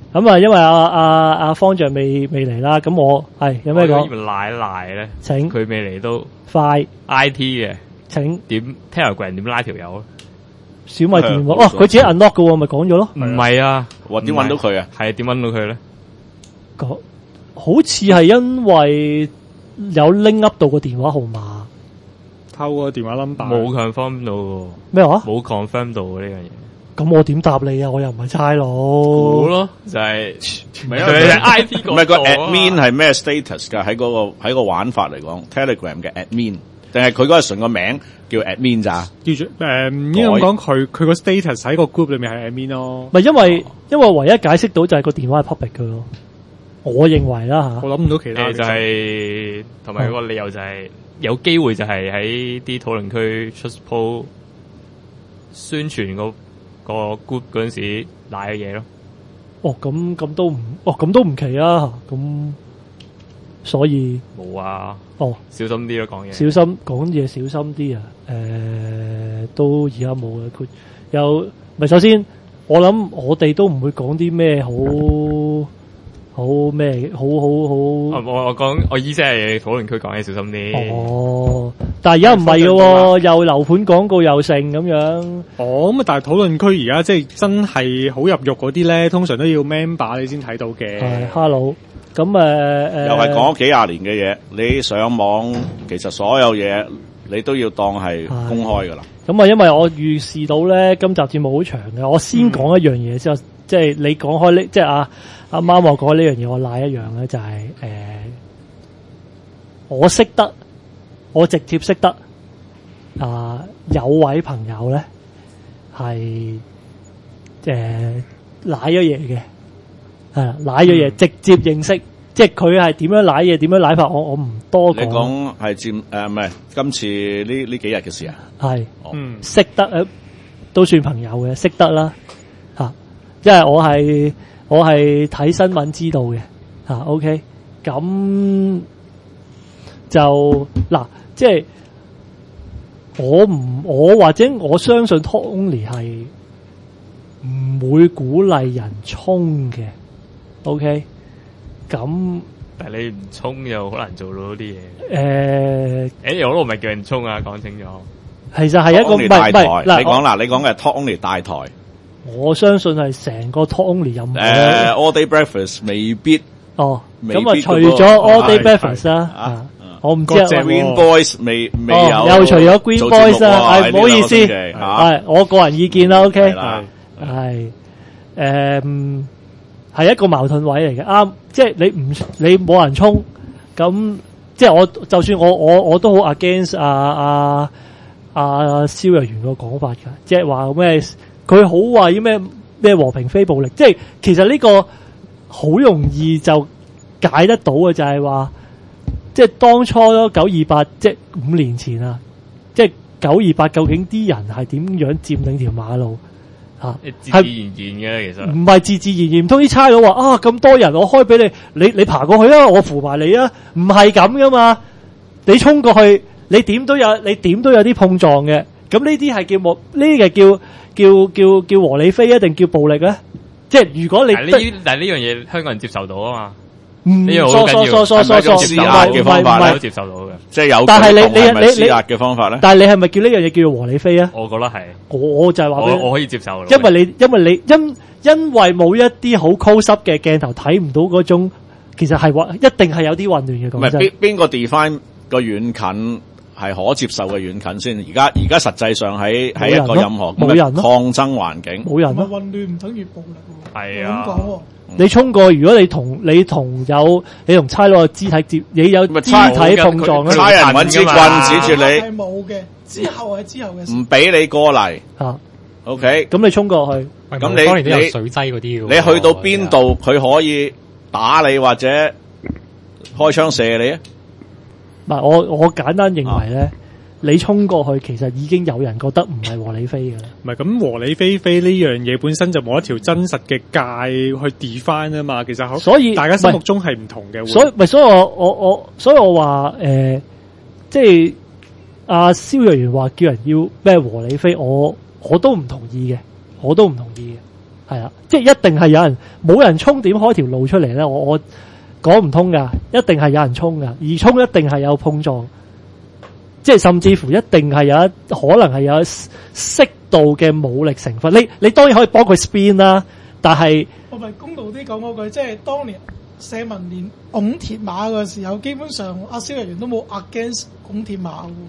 咁啊，因為阿方丈未嚟啦，咁我係有咩講？ 賴咧， 請佢未嚟都快 I T 嘅， 請點 Telegram 點拉條友？ 小米電話佢自己 unlock 嘅喎，咪講咗咯。 唔係啊， 點搵到佢啊？ 係點搵到佢咧？ 好似係因為有拎 up 到個電話號碼， 偷個電話 number， 冇 confirm 到喎。 咩話？ 冇 confirm 到呢樣嘢。 咁我點答你啊？我又唔係差佬。 估咯，就係唔係 I T 唔係個 admin 係咩 status 㗎？喺個玩法嚟講 ，Telegram 嘅 admin 定係佢嗰個純個名叫 admin 咋？ 叫做應該咁講，佢個 status 喺個 group 裏面係 admin 咯。 唔係因為唯一解釋到就係個電話係 public 嘅咯。我認為啦嚇， 我諗唔到其他就係同埋個理由就係有機會就係喺啲討論區出 po 宣傳個 group 嗰陣時賴嘅嘢咯。 咁都唔奇啊。咁所以冇啊。小心啲咯講嘢。 小心講嘢，小心啲啊。都而家冇嘅。佢有咪首先我諗我哋都唔會講啲咩好咩好。 我講我意思係討論區講嘢小心啲。 但係而家唔係嘅，又樓盤廣告又剩咁樣。 咁但係討論區而家即係真係好入肉嗰啲咧，通常都要 member 你先睇到嘅。 係 hello， 咁又係講咗幾廿年嘅嘢，你上網其實所有嘢你都要當係公開噶啦。 咁啊，因為我預示到咧，今集節目好長嘅，我先講一樣嘢先。即係你講開呢，即係阿媽我講呢樣嘢，我賴一樣咧，就係我直接識得有位朋友咧係賴咗嘢嘅，係啦，賴咗嘢，直接認識，即係佢係點樣賴嘢，點樣賴法，我唔多講。 你講係唔係今次呢幾日嘅事啊？ 係，識得都算朋友嘅，識得啦嚇，因為我係睇新聞知道嘅嚇。OK， 咁就嗱，即係我或者我相信 Tony 係唔會鼓勵人衝嘅。OK， 咁但係你唔衝又好難做到啲嘢。我都唔係叫人衝啊，講清楚。 其實係一個唔係嗱， 你講啦，你講嘅 Tony 大台。 我相信係成個 Tony 任務。 All Day Breakfast 未必。 咁啊，除咗 All Day Breakfast 啦，我唔知啊。 Green Boys 未有。 又除咗 Green Boys 啊，唔好意思，係我個人意見啦。OK，係係一個矛盾位嚟嘅，啱，即係你冇人衝，咁即係我就算我都好 against 蕭若元個講法㗎，即係話咩？佢好話要咩和平非暴力，即係其實呢個好容易就解得到嘅，就係話即係當初928，即係5年前啊，即係928，究竟啲人係點樣佔領條馬路？ 自然嘅，其實唔係自然，唔通啲差佬話咁多人，我開俾你爬過去啊，我扶埋你啊，唔係咁噶嘛，你衝過去，你點都有啲碰撞嘅，咁呢啲係叫和理非啊，定叫暴力咧？即係如果你但係呢樣嘢香港人接受到啊嘛。 呢樣好緊要， 係咪施壓嘅方法咧？ 都接受到嘅， 即係有。 但係你施壓嘅方法咧？ 但係你係咪叫呢樣嘢叫做和理非啊？ 我覺得係。 我就係話我可以接受。 因為冇一啲好 close up 嘅鏡頭睇唔到嗰種，其實係一定係有啲混亂嘅。 唔係邊個 define 個遠近係可接受嘅遠近先？而家實際上喺一個任何冇人抗爭環境， 冇人。 混亂唔等於暴力喎。 係啊。 咁講喎。 你衝過，如果你同差佬嘅肢體接，你有肢體碰撞咧， 差人揾支棍指住你， 係冇嘅。之後嘅事，唔俾你過嚟。OK， 咁你衝過去， 咁你當然都有水劑嗰啲。 你去到邊度，佢可以打你或者開槍射你啊？ 唔係，我簡單認為咧。你衝過去，其實已經有人覺得唔係和理非嘅啦。 唔係咁和理非呢樣嘢本身就冇一條真實嘅界去 define 啊嘛。其實所以大家心目中係唔同嘅。所以我話即係阿蕭若元話叫人要咩和理非，我都唔同意嘅， 係啊，即係一定係有人冇人衝點開條路出嚟咧，我講唔通噶，一定係有人衝噶，而衝一定係有碰撞，即係甚至乎一定係可能係有適度嘅武力成分。你當然可以幫佢 spin 啦，但係我咪公道啲講嗰句，即係當年社民連拱鐵馬嘅時候，基本上阿蕭若元都冇 against 拱鐵馬嘅。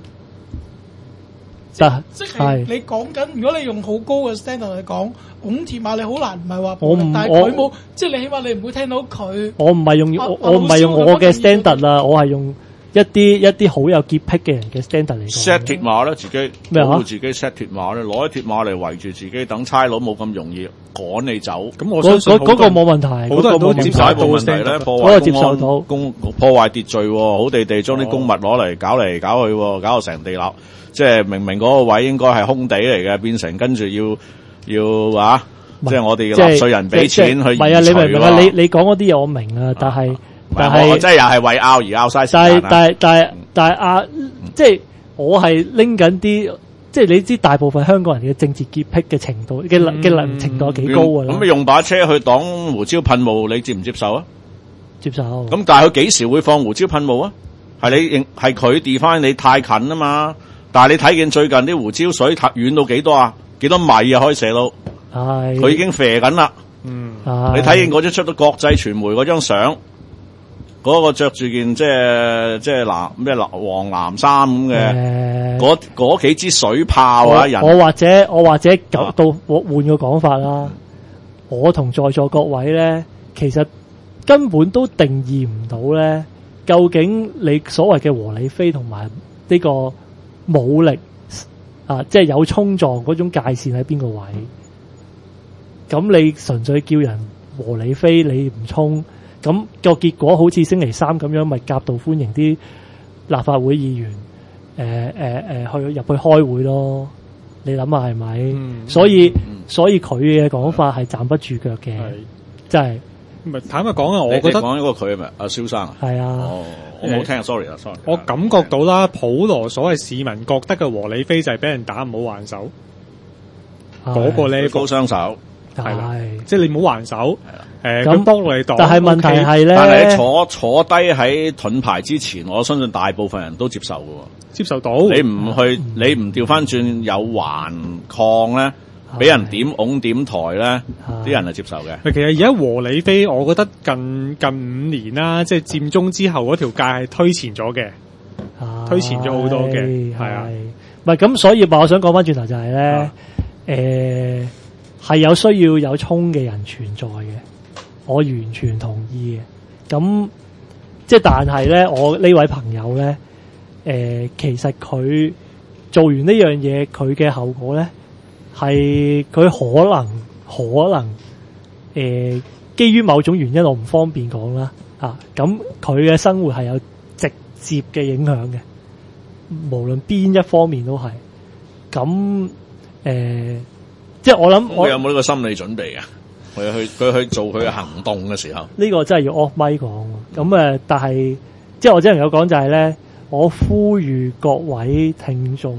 即係你講緊，如果你用好高嘅 standard 嚟講，拱鐵馬你好難唔係話暴力，但係佢冇，即係你起碼你唔會聽到佢。我唔係用我嘅 standard 啦，我係用一啲好有潔癖嘅人嘅 standard 嚟講。 set 鐵馬咧，自己保護自己 set 鐵馬咧，攞啲鐵馬嚟圍住自己，等差佬冇咁容易趕你走。咁我相信嗰個冇問題， 好多人都接受到問題咧，破壞秩序，好地將啲公物攞嚟搞嚟搞去，搞到成地立。即係明明嗰個位應該係空地嚟嘅，變成跟住要即係我哋嘅納稅人俾錢去移除。唔係啊，你明唔明啊？你講嗰啲嘢我明啊，但係我真係又係為拗而拗嘥時間。 但係即係我係拎緊啲，即係你知大部分香港人嘅政治潔癖嘅程度嘅程度幾高㗎啦。 咁你用把車去擋胡椒噴霧，你接唔接受啊？ 接受。 咁但係佢幾時會放胡椒噴霧啊？係佢 define 你太近啊嘛。但係你睇見最近啲胡椒水遠到幾多啊？幾多米啊？可以射到？佢已經射緊啦。你睇見嗰張出到國際傳媒嗰張相，嗰個着住件即係黃藍衫咁嘅，嗰幾支水炮啊！ 我或者到換個講法啦。我同在座各位咧，其實根本都定義唔到咧，究竟你所謂嘅和理非同埋呢個武力即係有衝撞嗰種界線喺邊個位？咁你純粹叫人和理非，你唔衝，咁個結果好似星期三咁樣，咪夾道歡迎啲立法會議員入去開會咯？你諗下係咪？所以佢嘅講法係站不住腳嘅，真係。 唔係坦白講啊，我覺得講一個佢係咪阿蕭生啊？ 係啊。 我冇聽 sorry。 我感覺到啦，普羅所謂市民覺得嘅和理非就係俾人打唔好還手，嗰個呢高雙手係啦，即係你唔好還手。咁幫你擋。 但係問題係咧， 但係坐低喺盾牌之前，我相信大部分人都接受嘅， 接受到。 你唔調翻轉有橫抗咧，俾人點台咧，啲人係接受嘅。 其實而家和理非，我覺得近5年啦，即係佔中之後嗰條界係推前咗嘅，推前咗好多嘅，係啊。 唔係咁，所以我想講翻轉頭就係咧，係有需要有衝嘅人存在嘅，我完全同意嘅。咁即係但係咧，我呢位朋友咧，其實佢做完呢樣嘢，佢嘅後果咧。係佢可能基於某種原因，我唔方便講啦。咁佢嘅生活係有直接嘅影響嘅，無論邊一方面都係。咁即係我諗， 我有冇呢個心理準備啊？佢去做佢嘅行動嘅時候， 呢個真係要 off mic 講。咁但係即係我只能夠講就係咧，我呼籲各位聽眾。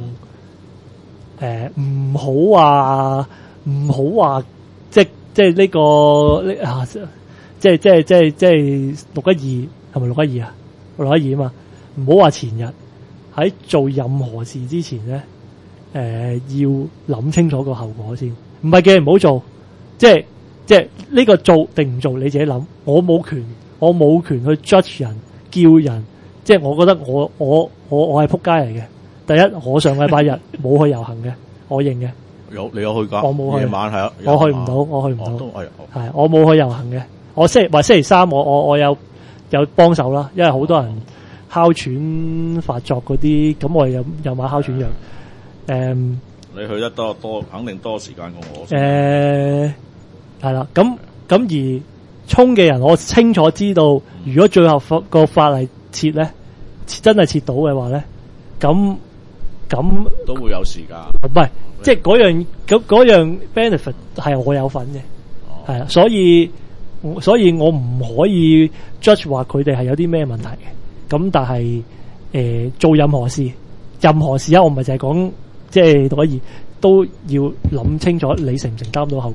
唔好話，即係呢個即係612係咪612啊？612啊嘛，唔好話前日喺做任何事之前咧，要諗清楚個後果先。唔係嘅，唔好做，即係呢個做定唔做你自己諗。我冇權去 judge 人，叫人，即係我覺得我係仆街嚟嘅。第一，我上禮拜日冇去遊行嘅，我認嘅。 你有去㗎？ 我冇去。 夜晚係啊， 我去唔到，我去唔到。 係我冇去遊行嘅。我星期三我有幫手啦，因為好多人哮喘發作嗰啲，咁我有買哮喘藥。 你去得多，肯定多時間過我。 係啦，咁而衝嘅人，我清楚知道，如果最後個法例設咧，真係設到嘅話咧，咁都會有時間。 唔係，即係嗰樣 benefit 係我有份嘅，係啊，所以我唔可以 judge 話佢哋係有啲咩問題嘅。咁但係做任何事啊，我唔係淨係講即係612，都要諗清楚你承唔承擔到後果咯。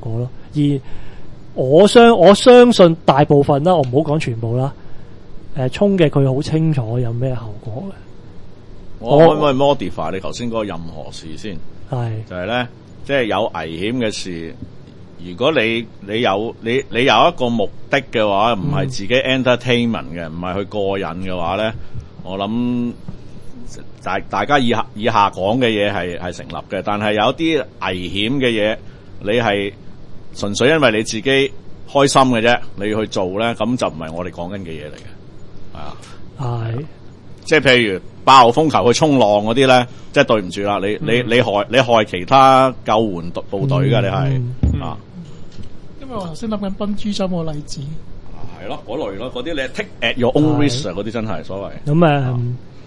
而我相信大部分啦，我唔好講全部啦。衝嘅佢好清楚有咩後果嘅。 我可唔可以 modify 你頭先嗰個任何事先？係就係咧，即係有危險嘅事。如果你有一個目的嘅話，唔係自己 entertainment 嘅，唔係去過癮嘅話咧，我諗大家以下講嘅嘢係成立嘅。但係有啲危險嘅嘢，你係純粹因為你自己開心嘅啫，你要去做咧，咁就唔係我哋講緊嘅嘢嚟嘅。係啊，係即係譬如爆風球去衝浪嗰啲咧，即係對唔住啦，你害其他救援部隊㗎，你係啊。 因為我頭先諗緊賓豬酒個例子， 係咯，嗰類咯，嗰啲你 take at your own risk 嗰啲真係所謂。 咁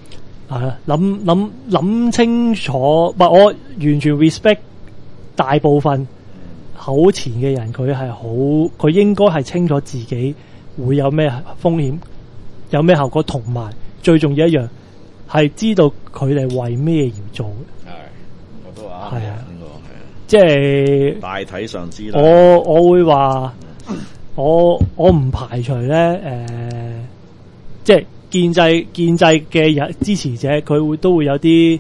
諗清楚，唔係我完全 respect 大部分口前嘅人，佢應該係清楚自己會有咩風險，有咩後果，同埋最重要一樣係知道佢哋為咩而做嘅。 係，我都話係啊。即係大體上知啦。 我會話，我唔排除咧，即係建制嘅人支持者，佢都會有啲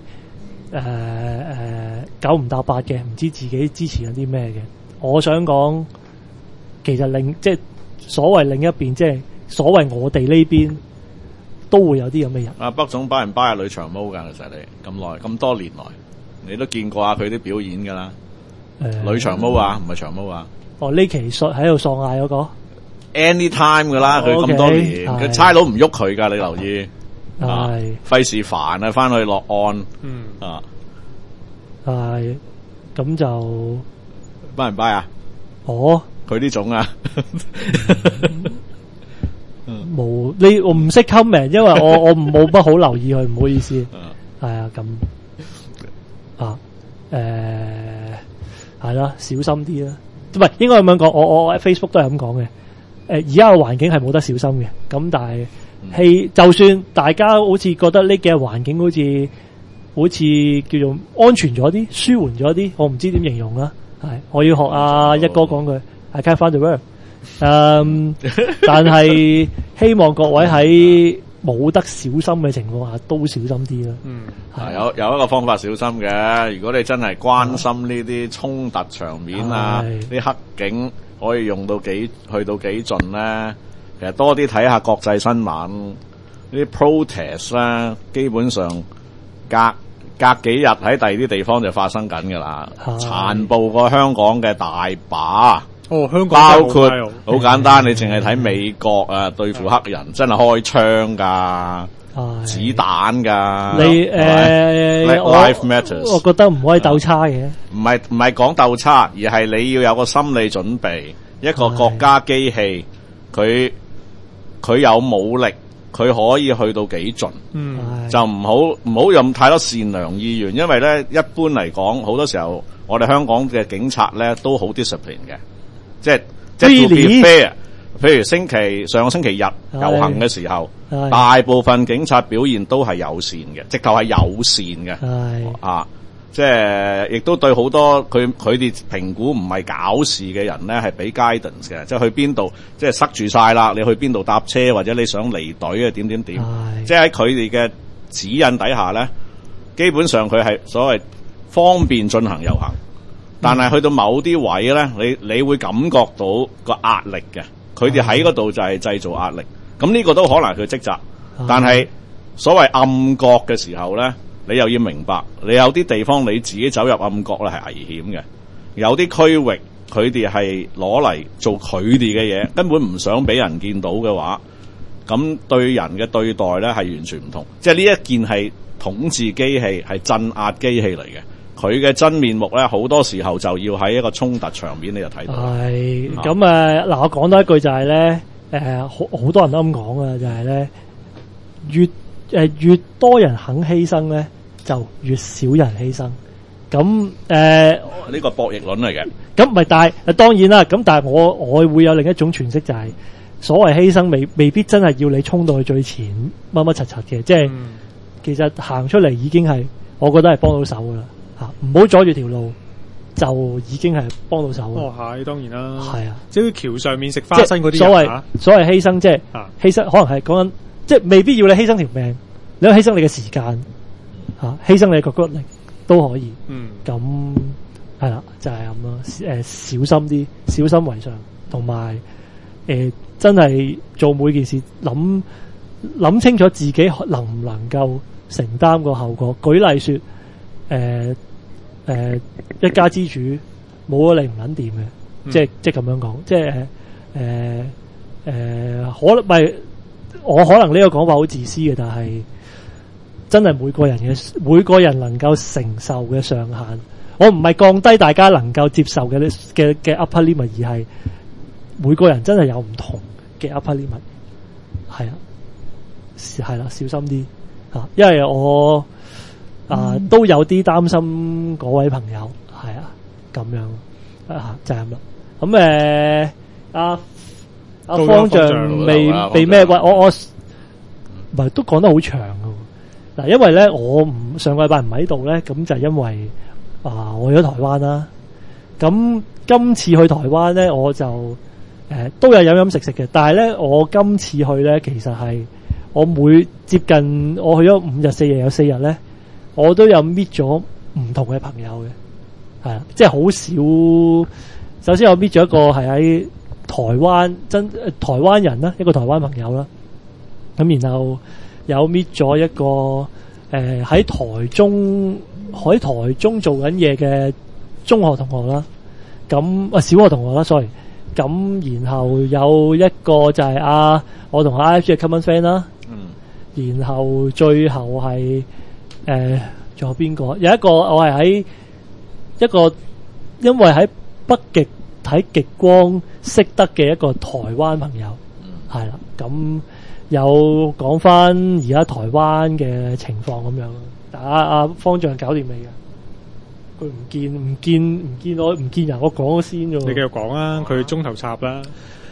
九唔搭八嘅，唔知自己支持緊啲咩嘅。我想講，其實即係所謂另一邊，即係所謂我哋呢邊都會有啲咁嘅人。 北總巴人巴係女長毛㗎，其實你咁耐咁多年來，你都見過下佢啲表演㗎啦。女長毛啊，唔係長毛啊。哦， 呢期喺度喪嗌嗰個 anytime 噶啦，佢咁多年，佢差佬唔喐佢噶，你留意。係費事煩啊，翻去落案。 係咁就拜唔拜啊？ 哦， 佢呢種啊， 冇你我唔識 comment， 因為我冇乜好留意佢，唔好意思。係啊，咁係啦，小心啲啦，唔係應該咁樣講。我喺 Facebook 都係咁講嘅。而家嘅環境係冇得小心嘅，咁但係就算大家好似覺得呢幾日環境好似叫做安全咗啲、舒緩咗啲，我唔知點形容啦。係我要學阿一哥講句 I can't find the word。但係希望各位喺冇得小心嘅情況下都小心啲啦。 有一個方法小心嘅，如果你真係關心呢啲衝突場面啊，啲黑警可以用到去到幾盡咧，其實多啲睇下國際新聞，呢啲 protest 咧，基本上隔幾日喺第二啲地方就發生緊噶啦，殘暴過香港嘅大把。 香港包括好簡單，你淨係睇美國啊，對付黑人真係開槍噶，子彈噶。Life matters。 我覺得唔可以鬥叉嘅。 唔係講鬥叉，而係你要有個心理準備。一個國家機器，佢有武力，佢可以去到幾盡。就唔好用太多善良意願，因為咧一般嚟講，好多時候我哋香港嘅警察咧都好 discipline 嘅。即係 to be fair， 譬如上個星期日遊行嘅時候，大部分警察表現都係友善嘅，直頭係友善嘅。即係亦都對好多佢哋評估唔係搞事嘅人咧，係俾 guidance 嘅，即係去邊度，即係塞住晒啦，你去邊度搭車或者你想離隊啊點。即係喺佢哋嘅指引底下咧，基本上佢係所謂方便進行遊行。但係去到某啲位咧，你會感覺到個壓力嘅，佢哋喺嗰度就係製造壓力。咁呢個都可能係佢職責。但係所謂暗角嘅時候咧，你又要明白，你有啲地方你自己走入暗角咧係危險嘅，有啲區域佢哋係攞嚟做佢哋嘅嘢，根本唔想俾人見到嘅話，咁對人嘅對待咧係完全唔同。即係呢一件係統治機器，係鎮壓機器嚟嘅。佢嘅真面目咧，好多時候就要喺一個衝突場面，你就睇到。係咁嗱，我講多一句就係咧，好多人都咁講啊，就係咧，越多人肯犧牲咧，就越少人犧牲。咁呢個博弈論嚟嘅。 咁唔係，但係當然啦。咁但係我會有另一種詮釋，就係所謂犧牲未必真係要你衝到去最前乜乜柒柒嘅，即係其實行出嚟已經係，我覺得係幫到手噶啦。唔好阻住條路， 就已經係幫到手。 哦，係當然啦， 係啊， 即係橋上面食花生嗰啲人所謂犧牲，即係犧牲，可能係講緊，即係未必要你犧牲條命，你可以犧牲你嘅時間犧牲你嘅骨力都可以。咁係啦，就係咁咯。小心啲，小心為上，同埋真係做每件事諗清楚自己能唔能夠承擔個後果。舉例說，一家之主冇咗你唔捻掂嘅，即係咁樣講，即係可能咪我可能呢個講法好自私嘅，但係真係每個人能夠承受嘅上限，我唔係降低大家能夠接受嘅 upper limit， 而係每個人真係有唔同嘅 upper limit， 係啊，係啦，小心啲吓，因為我都有啲擔心嗰位朋友，係啊，咁樣就係咁啦。咁阿方丈未咩？喂，我唔係都講得好長噶。嗱，因為咧我上個禮拜唔喺度咧，咁就因為我去咗台灣啦。咁今次去台灣咧，我就都有飲食嘅，但係咧我今次去咧，其實係我接近我去咗5日4夜，有4日咧，我都有 meet 咗唔同嘅朋友嘅，係啊，即係好少。首先我 meet 咗一個係喺台灣台灣人啦，一個台灣朋友啦。咁然後有 meet 咗一個喺台中做緊嘢嘅中學同學啦。咁小學同學啦 sorry。咁然後有一個就係我同IFG 嘅 common friend 啦。然後最後係仲有邊個？有一個我係喺一個因為喺北極睇極光識得嘅一個台灣朋友，係啦。咁有講翻而家台灣嘅情況咁樣。但阿方丈搞掂未㗎？佢唔見我唔見人，我講咗先啫。 你繼續講啊，佢中頭插啦。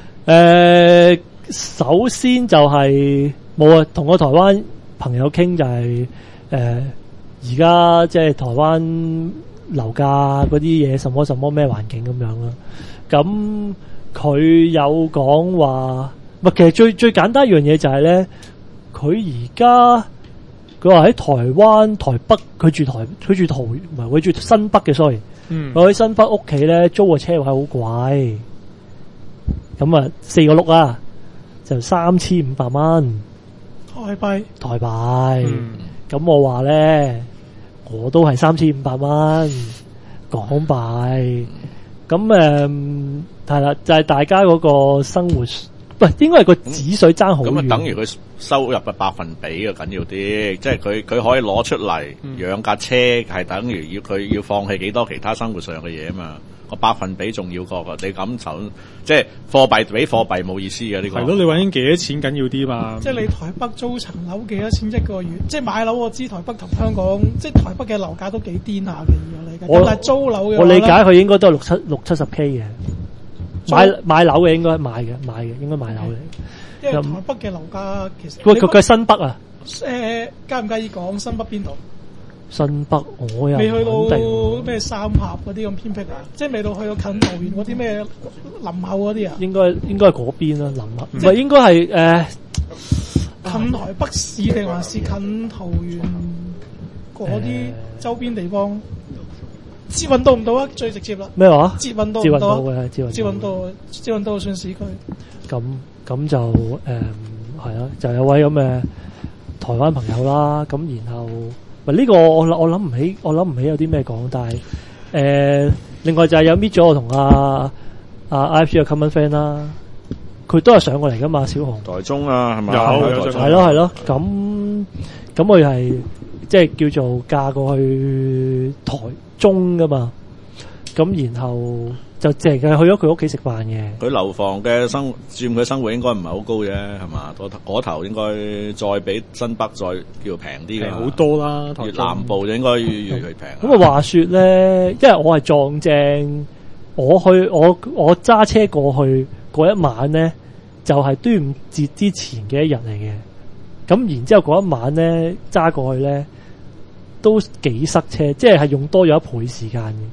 首先就係冇同個台灣朋友傾就係而家即係台灣樓價嗰啲嘢，什麼咩環境咁樣啦。咁佢有講話，其實最簡單一樣嘢就係咧，佢話喺台灣台北，佢住新北嘅 sorry。佢喺新北屋企咧租個車位好貴，咁4個轆啊，就3500蚊台幣。咁我話咧，我都係3500蚊港幣。咁係啦，就係大家嗰個生活，應該係個紙水爭好遠。 咁等於佢收入嘅百分比嘅緊要啲，即係佢可以攞出嚟養架車，係等於佢要放棄幾多其他生活上嘅嘢啊嘛。個百分比重要過你咁就即係貨幣比貨幣冇意思嘅呢個。 係咯，你搵緊幾多錢緊要啲嘛？ 即係你台北租層樓幾多錢一個月？即係買樓我知台北同香港，即係台北嘅樓價都幾癲下嘅，而家但係租樓嘅我理解佢應該都係60-70K 嘅。買樓嘅應該買嘅，應該買樓嘅。 因為台北嘅樓價其實佢係新北啊。 介唔介意講新北邊度？ 新北我又未去到咩三峽嗰啲咁偏僻啊？即係未到去到近桃園嗰啲咩林口嗰啲啊？應該係嗰邊啦，林口唔係應該係近台北市定還是近桃園嗰啲周邊地方？捷運到唔到啊？最直接啦。 咩話？ 捷運到唔到啊？ 捷運到算市區。 咁就係啦，就有位咁嘅台灣朋友啦。咁然後呢個我諗唔起有啲咩講，但係另外就係有 meet 咗我同阿 IFG 嘅 common friend 啦。佢都係上過嚟噶嘛，小紅。 台中啊，係咪？ 有係咯。咁佢係即係叫做嫁過去台中噶嘛。咁然後就淨係去咗佢屋企食飯嘅。佢樓房嘅佔佢生活應該唔係好高啫，係嘛？嗰頭應該再比新北再叫平啲嘅。 好多啦， 越南部就應該越平。 咁話說咧，因為我係撞正，我揸車過去嗰一晚咧，就係端午節之前嘅一日嚟嘅。咁然之後嗰一晚咧揸過去咧，都幾塞車，即係用多咗1倍時間嘅。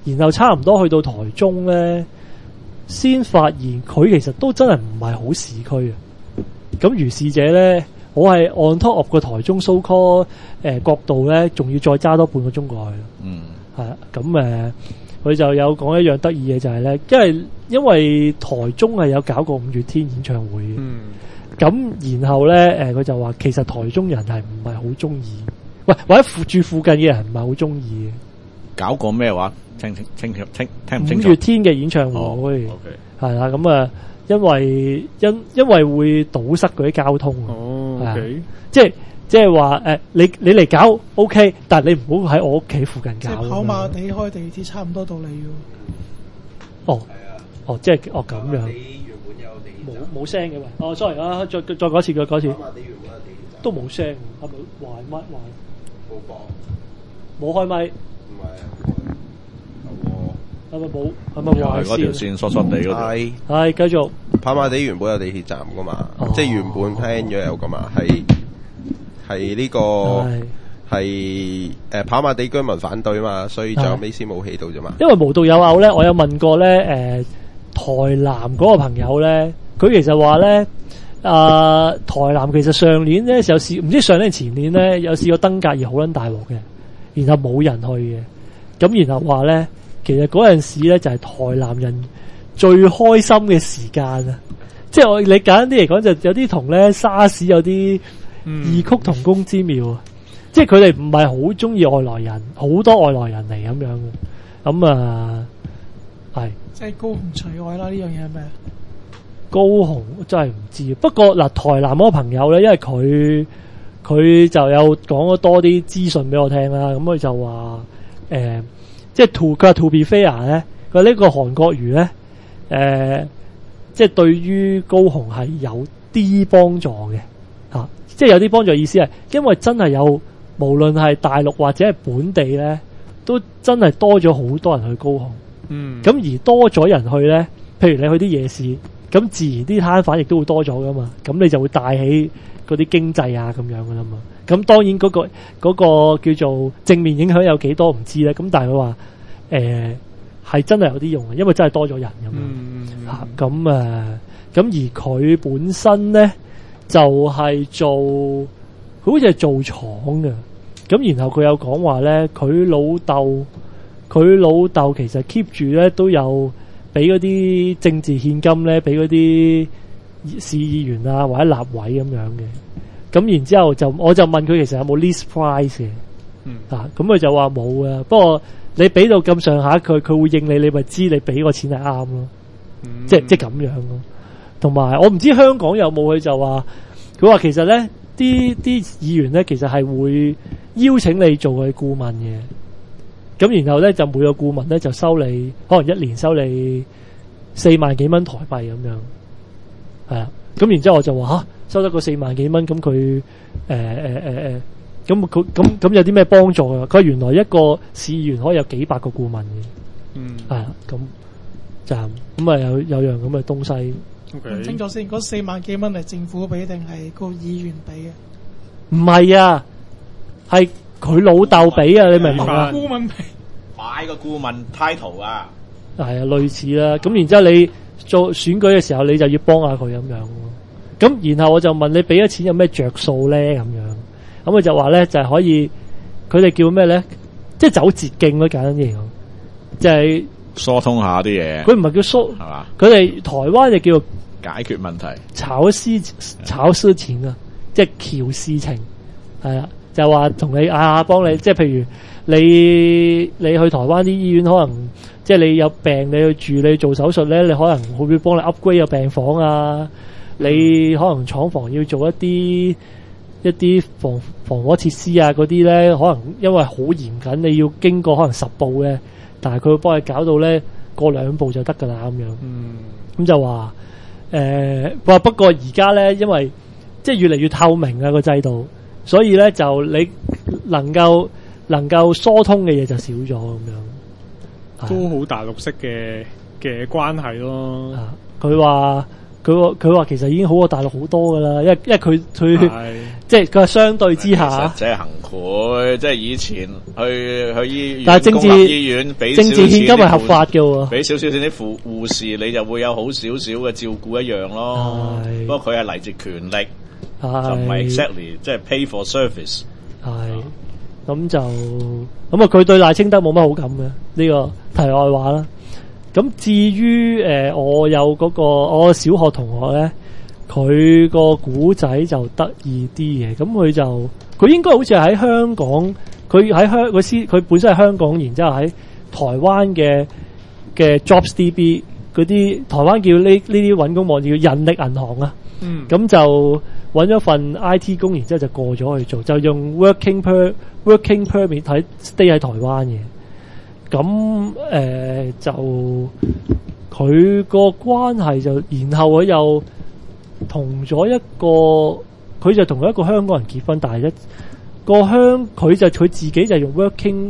然後差唔多去到台中咧，先發現佢其實都真係唔係好市區啊。咁如是者咧，我係 on top of 個台中 so call 角度咧，仲要再揸多半個鐘過去。係啊，咁佢就有講一樣得意嘅就係咧，因為台中係有搞過五月天演唱會嘅。咁然後咧佢就話其實台中人係唔係好中意，或者住附近嘅人唔係好中意嘅。搞過咩話？聽唔清楚。五月天嘅演唱會係啦，咁因為會堵塞嗰啲交通。即係話你嚟搞 OK， 但係你唔好喺我屋企附近搞。即係跑馬地開地鐵差唔多到你喎。即係咁樣。原本有冇聲嘅喂。sorry 啊，再講一次。跑馬地原本有地鐵都冇聲，係咪壞乜壞？冇開咪。唔係係咪壞嗰條線索索地嗰度？ 係繼續。 跑馬地原本有地鐵站噶嘛，即係原本 plan 咗有噶嘛，係呢個係跑馬地居民反對嘛，所以最後尾先冇起到啫嘛。因為無獨有偶咧，我有問過咧台南嗰個朋友咧，佢其實話咧台南其實上年咧有試，唔知上年前年咧有試過登革熱好撚大鑊嘅，然後冇人去嘅，咁然後話咧其實嗰陣時咧就係台南人最開心嘅時間啊！即係你簡單啲嚟講，就有啲同咧沙士有啲異曲同工之妙啊！即係佢哋唔係好中意外來人，好多外來人嚟咁樣嘅。咁係即係高雄除外啦，呢樣嘢係咩？ 高雄真係唔知，不過嗱，台南嗰個朋友咧，因為佢就有講咗多啲資訊俾我聽啦。咁佢就話即係佢話 to be fair 咧，佢呢個韓國瑜咧。即係對於高雄係有啲幫助嘅，即係有啲幫助意思係，因為真係有無論係大陸或者係本地咧，都真係多咗好多人去高雄。咁而多咗人去咧，譬如你去啲夜市，咁自然啲攤販亦都會多咗噶嘛，咁你就會帶起嗰啲經濟啊咁樣噶啦嘛。咁當然嗰個叫做正面影響有幾多唔知咧，咁但係佢話係真係有啲用嘅，因為真係多咗人咁樣嚇。咁而佢本身咧就係做，佢好似係做廠嘅。咁然後佢有講話咧，佢老豆其實 keep 住咧都有俾嗰啲政治獻金咧，俾嗰啲市議員啊或者立委咁樣嘅。咁然之後我就問佢其實有冇 list price 嘅？咁佢就話冇啊，不過你俾到咁上下，佢會應你咪知你俾個錢係啱咯，即係咁樣咯。同埋我唔知香港有冇，佢就話佢話其實咧啲議員咧其實係會邀請你做佢顧問嘅，咁然後咧就每個顧問咧就收你可能一年收你4萬幾蚊台幣咁樣，係啊。咁然之後我就話收得個4萬幾蚊，咁佢咁有啲咩幫助啊？佢原來一個市議員可以有幾百個顧問嘅，咁就咁啊有樣咁嘅東西。 問清楚先，嗰4萬幾蚊係政府俾定係個議員俾嘅？ 唔係啊，係佢老豆俾啊，你明唔明啊？ 顧問俾買個顧問 title 啊， 係啊，類似啦。咁然之後你做選舉嘅時候，你就要幫下佢咁樣。咁然後我就問你俾咗錢有咩着數咧？咁樣，咁佢就話咧就係可以，佢哋叫咩咧？即係走捷徑咯，簡單啲嚟講，就係疏通下啲嘢。 佢唔係叫疏，係嘛？佢哋台灣就叫做解決問題， 炒事情啊，即係橋事情，係啦，就係話同你幫你，即係譬如你去台灣啲醫院，可能即係你有病，你去住，你做手術咧，你可能會唔會幫你 upgrade 個病房啊？你可能廠房要做一啲防火設施啊，嗰啲咧，可能因為好嚴謹，你要經過可能10步嘅，但係佢會幫你搞到咧過2步就得噶啦咁樣。咁就話不過而家咧，因為即係越嚟越透明啊個制度，所以咧就你能夠疏通嘅嘢就少咗咁樣， 都好大陸式嘅關係咯。佢話其實已經好過大陸好多噶啦，因為佢即係佢係相對之下， 即係行賄，即係以前去醫院， 但係公立醫院俾政治獻金係合法嘅喎， 俾少少錢啲護士，你就會有好少少嘅照顧一樣咯。不過佢係嚟自權力，就唔係 exactly 即係 pay for service。 咁就咁啊！佢對賴清德冇乜好感嘅呢個題外話啦。咁至於我有嗰個我小學同學咧，佢個古仔就得意啲嘅。咁佢應該好似喺香港，佢本身係香港，然之後喺台灣嘅 JobsDB 嗰啲台灣叫呢啲揾工網頁叫人力銀行啊。咁就揾咗份 IT 工，然之後就過咗去做，就用 working permit 喺 stay 喺台灣嘅。咁就佢個關係就，然後佢又同咗一個，佢就同一個香港人結婚，但係佢自己就用 working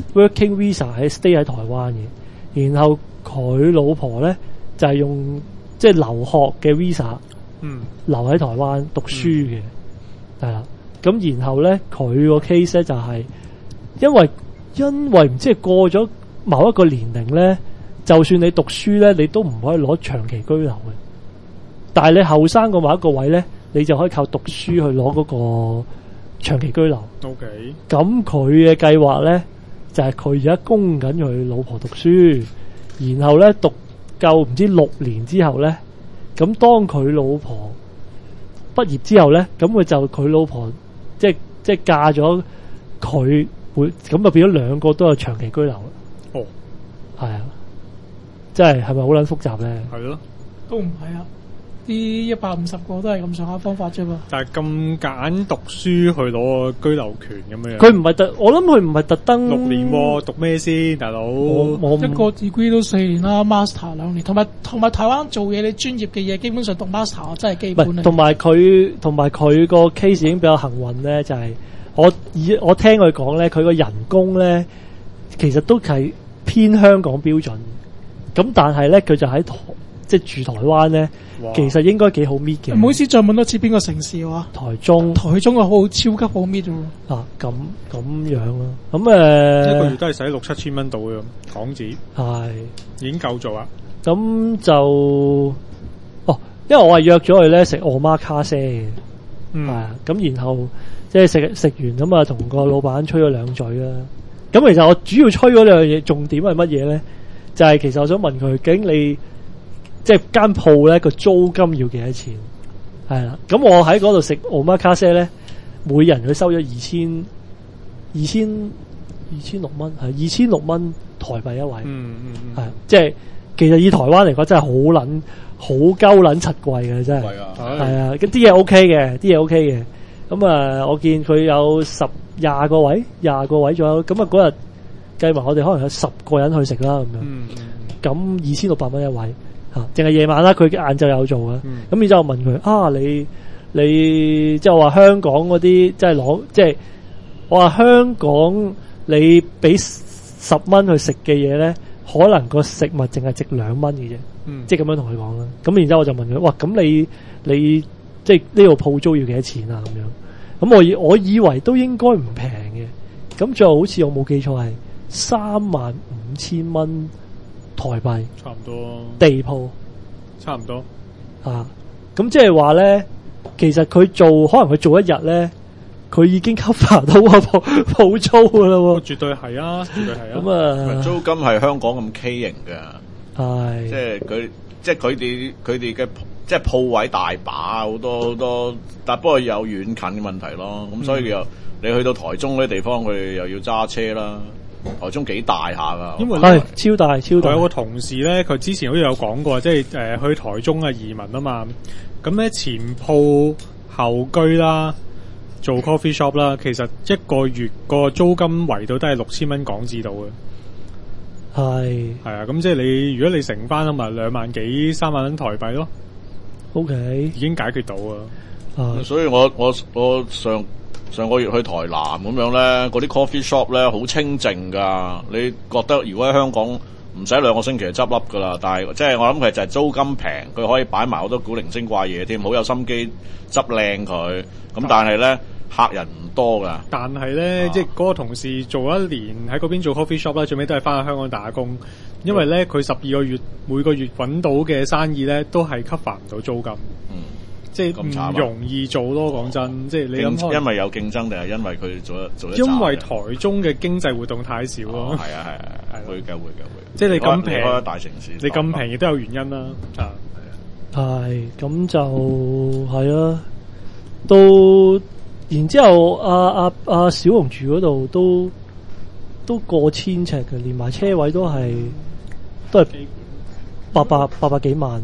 visa 喺 stay 喺台灣嘅，然後佢老婆咧就係用即係留學嘅 visa，留喺台灣讀書嘅，係啦。咁然後咧佢個 case 咧就係因為唔知係過咗某一個年齡咧，就算你讀書咧，你都唔可以攞長期居留嘅。但係你後生過某一個位咧，你就可以靠讀書去攞嗰個長期居留。 OK。 咁佢嘅計劃咧就係佢而家供緊佢老婆讀書，然後咧讀夠唔知6年之後咧，咁當佢老婆畢業之後咧，咁佢老婆即係嫁咗佢。咁就變咗兩個都有長期居留。 哦， 係啊，即係咪好撚複雜咧？ 係咯， 都唔係啊，啲150個都係咁上下方法啫嘛。但係咁夾硬讀書去攞居留權咁樣。 佢唔係我諗佢唔係特登 6年喎，讀咩先，大佬？ 一個 degree 都4年啦 ，master 2年，同埋台灣做嘢，你專業嘅嘢基本上讀 master 真係基本嚟。同埋佢個 case 已經比較幸運咧，就係。我聽佢講咧，佢個人工咧其實都係偏香港標準，咁但係咧佢就喺即係住台灣咧，其實應該幾好搣嘅。唔好意思，再問多次邊個城市話？台中啊，好超級好搣喎。啊，咁樣咯，咁一個月都係使6-7千蚊到嘅港紙，係已經夠做啦。 咁就因為我係約咗佢咧食omakase嘅，係啊，咁然後。即係食完咁啊，同個老闆吹咗兩嘴啦。咁其實我主要吹嗰兩樣嘢，重點係乜嘢咧？就係其實我想問佢，究竟你即係間鋪咧個租金要幾多錢？係啦，咁我喺嗰度食 omakase 咧，每人佢收咗2600蚊，係2600蚊台幣一位。係即係其實以台灣嚟講，真係好鳩撚柒貴嘅，真係。係啊，咁啲嘢 OK 嘅。咁我見佢有20個位左右，咁嗰日計埋我哋可能有10個人去食啦，咁樣。咁2600蚊一位嚇，淨係夜晚啦，佢晏晝有做嘅。咁然之後我問佢你即係我話香港嗰啲即係我話香港你俾10蚊去食嘅嘢咧，可能個食物淨係值2蚊嘅啫。即係咁樣同佢講啦。咁然之後我就問佢，哇，咁你即係呢度鋪租要幾多錢啊？咁樣。咁我以為都應該唔平嘅，咁最後好似我冇記錯係35000蚊台幣， 差唔多地鋪， 差唔多啊。咁即係話咧，其實佢可能佢做一日咧，佢已經 cover 到個鋪租噶啦喎。 絕對係啊，絕對係啊。 咁啊，租金係香港咁畸形嘅，係即係佢哋嘅。即係鋪位大把好多，但不過有遠近嘅問題咯。咁所以你去到台中嗰啲地方，佢又要揸車啦。台中幾大下噶， 因為超大。 我有個同事咧，佢之前好似有講過，即係去台中啊移民啊嘛。咁咧前鋪後居啦，做 coffee shop 啦，其實一個月個租金圍到都係6000蚊港紙到嘅。係啊，咁即係你如果你乘翻咁咪2萬幾3萬蚊台幣咯。 OK， 已經解決到啊！ 所以我上個月去台南咁樣咧，嗰啲 coffee shop 咧好清靜噶。你覺得如果喺香港唔使2個星期就執笠噶啦。但係即係我諗佢就係租金平，佢可以擺埋好多古靈精怪嘢添，好有心機執靚佢。咁但係咧客人唔多噶。但係咧， 即係嗰個同事做1年喺嗰邊做 coffee shop 啦，最尾都係翻去香港打工，因為咧佢12個月每個月揾到嘅生意咧都係 cover 唔到租金。即係唔容易做咯，講真，即係你諗，因為有競爭定係因為佢做得因為台中嘅經濟活動太少咯。係啊，會嘅。即係你咁平，大城市，你咁平亦都有原因啦。 係咁就係啊，到然之後阿小龍住嗰度都過千尺嘅，連埋車位都係800幾萬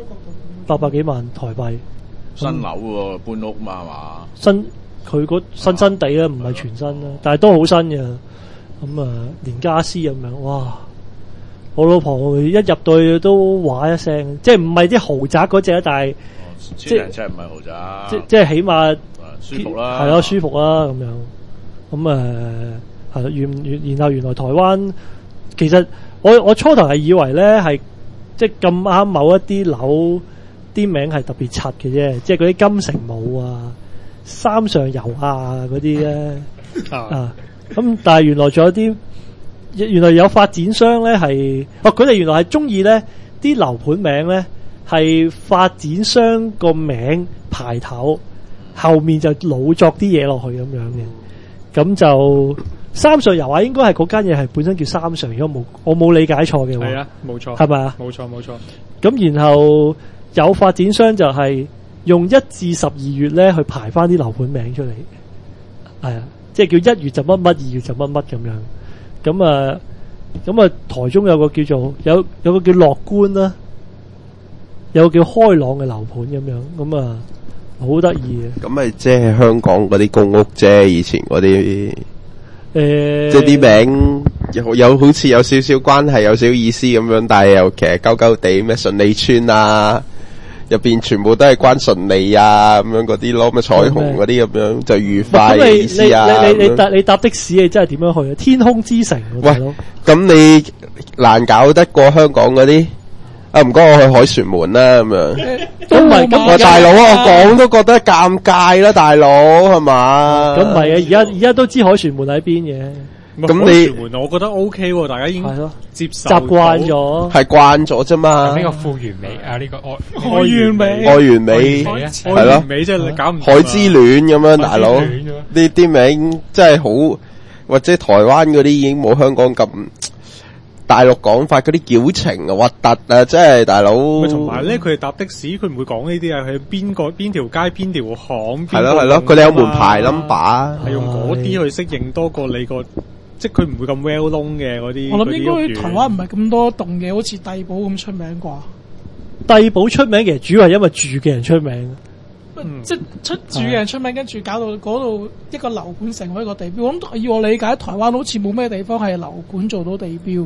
，800幾萬台幣。 新樓喎，搬屋嘛係嘛？佢嗰新地咧，唔係全新啦，但係都好新嘅。咁連家私咁樣，哇！我老婆一入到去都話一聲，即係唔係啲豪宅嗰隻，但係即係唔係豪宅， 即係起碼舒服啦， 係咯，舒服啦咁樣。咁係然後原來台灣其實我初頭係以為咧係即係咁啱某一啲樓。啲名係特別柒嘅啫，即係嗰啲金城武啊、三上悠亞嗰啲咧咁但係原來仲有啲，原來有發展商咧係，佢哋原來係中意咧啲樓盤名咧係發展商個名排頭，後面就老作啲嘢落去咁樣嘅，咁就三上悠亞應該係嗰間嘢係本身叫三上，如果我冇理解錯嘅話， 係啊，冇錯， 係咪啊？ 冇錯。 咁然後。有發展商就係用1至12月咧去排翻啲樓盤名出嚟，係啊，即係叫1月就乜乜，2月就乜乜咁樣。咁台中有個叫做有個叫樂觀啦，有個叫開朗嘅樓盤咁樣，咁好得意嘅。 咁咪即係香港嗰啲公屋啫，以前嗰啲即係啲名有好似有少少關係，有少少意思咁樣，但係又其實鳩鳩地咩順利村啊。入邊全部都係關順利啊咁樣嗰啲咯，咩彩虹嗰啲咁樣就愉快嘅意思啊。 你搭的士你真係點樣去啊？天空之城。 喂，咁你難搞得過香港嗰啲？唔該我去凱旋門啦咁樣。 都唔係咁， 大佬我講都覺得尷尬啦，大佬係嘛？ 咁唔係啊，而家都知凱旋門喺邊嘅。 咁你我覺得 OK 喎，大家已經接受習慣咗， 係慣咗啫嘛。 呢個富完美啊，呢個愛完美， 愛完美係咯， 完美即係你搞唔海之戀咁樣，大佬呢啲名真係好，或者台灣嗰啲已經冇香港咁大陸講法嗰啲矯情啊，核突啊，真係大佬。 同埋咧，佢哋搭的士，佢唔會講呢啲啊，佢邊條街邊條巷。 係咯，佢哋有門牌 number， 係用嗰啲去適應多過你個。即係佢唔會咁 well known 嘅嗰啲。 我諗應該台灣唔係咁多棟嘅，好似帝寶咁出名啩。 帝寶出名其實主要係因為住嘅人出名。 即係住嘅人出名，跟住搞到嗰度一個樓盤成為一個地標。咁以我理解，台灣好似冇咩地方係樓盤做到地標。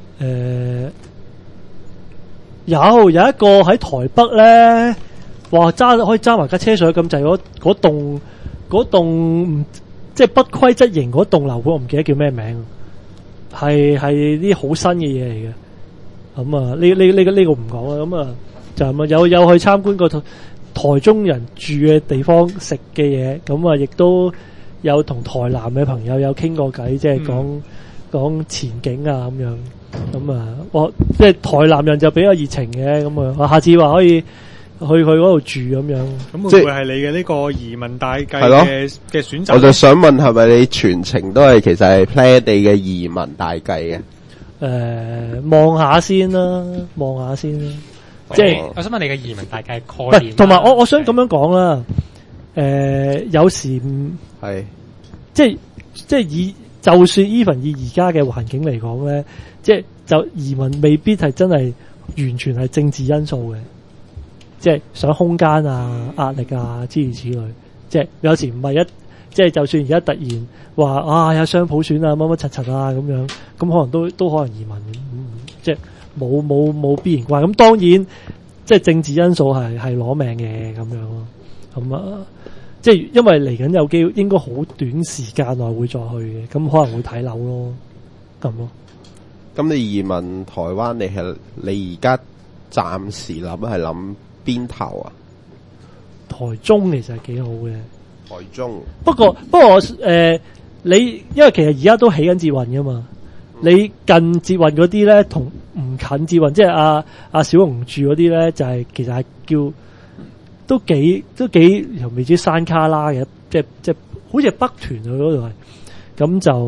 有一個喺台北咧，話可以揸埋架車上去咁滯，嗰棟即係不規則型嗰棟樓盤，我唔記得叫咩名，係啲好新嘅嘢嚟嘅。咁呢個唔講啦。咁就係有去參觀過台中人住嘅地方食嘅嘢。咁亦都有同台南嘅朋友有傾過偈，即係講前景啊咁樣。咁即係台南人就比較熱情嘅。咁下次話可以去嗰度住咁樣。 咁會唔會係你嘅呢個移民大計嘅選擇？ 我就想問，係咪你全程都係其實係 plan 你嘅移民大計嘅？ 望下先啦。即係我想問你嘅移民大計概念。 同埋我想咁樣講啦。有時係即係就算 even 以而家嘅環境嚟講咧，即係就移民未必係真係完全係政治因素嘅，即係想空間啊、壓力啊諸如此類。即係有時唔係即係就算而家突然話有雙普選啊、乜乜柒柒啊咁樣，咁可能都可能移民，即係冇必然關。咁當然即係政治因素係攞命嘅咁樣咯。咁即係因為嚟緊有機會，應該好短時間內會再去嘅，咁可能會睇樓咯，咁咯。 咁你移民台灣，你而家暫時諗係諗邊頭啊？ 台中其實係幾好嘅。 台中。不過我你因為其實而家都起緊捷運噶嘛，你近捷運嗰啲咧同唔近捷運，即係阿小紅住嗰啲咧，就係其實係叫都幾又未知山卡拉嘅，即係好似係北屯啊嗰度係，咁就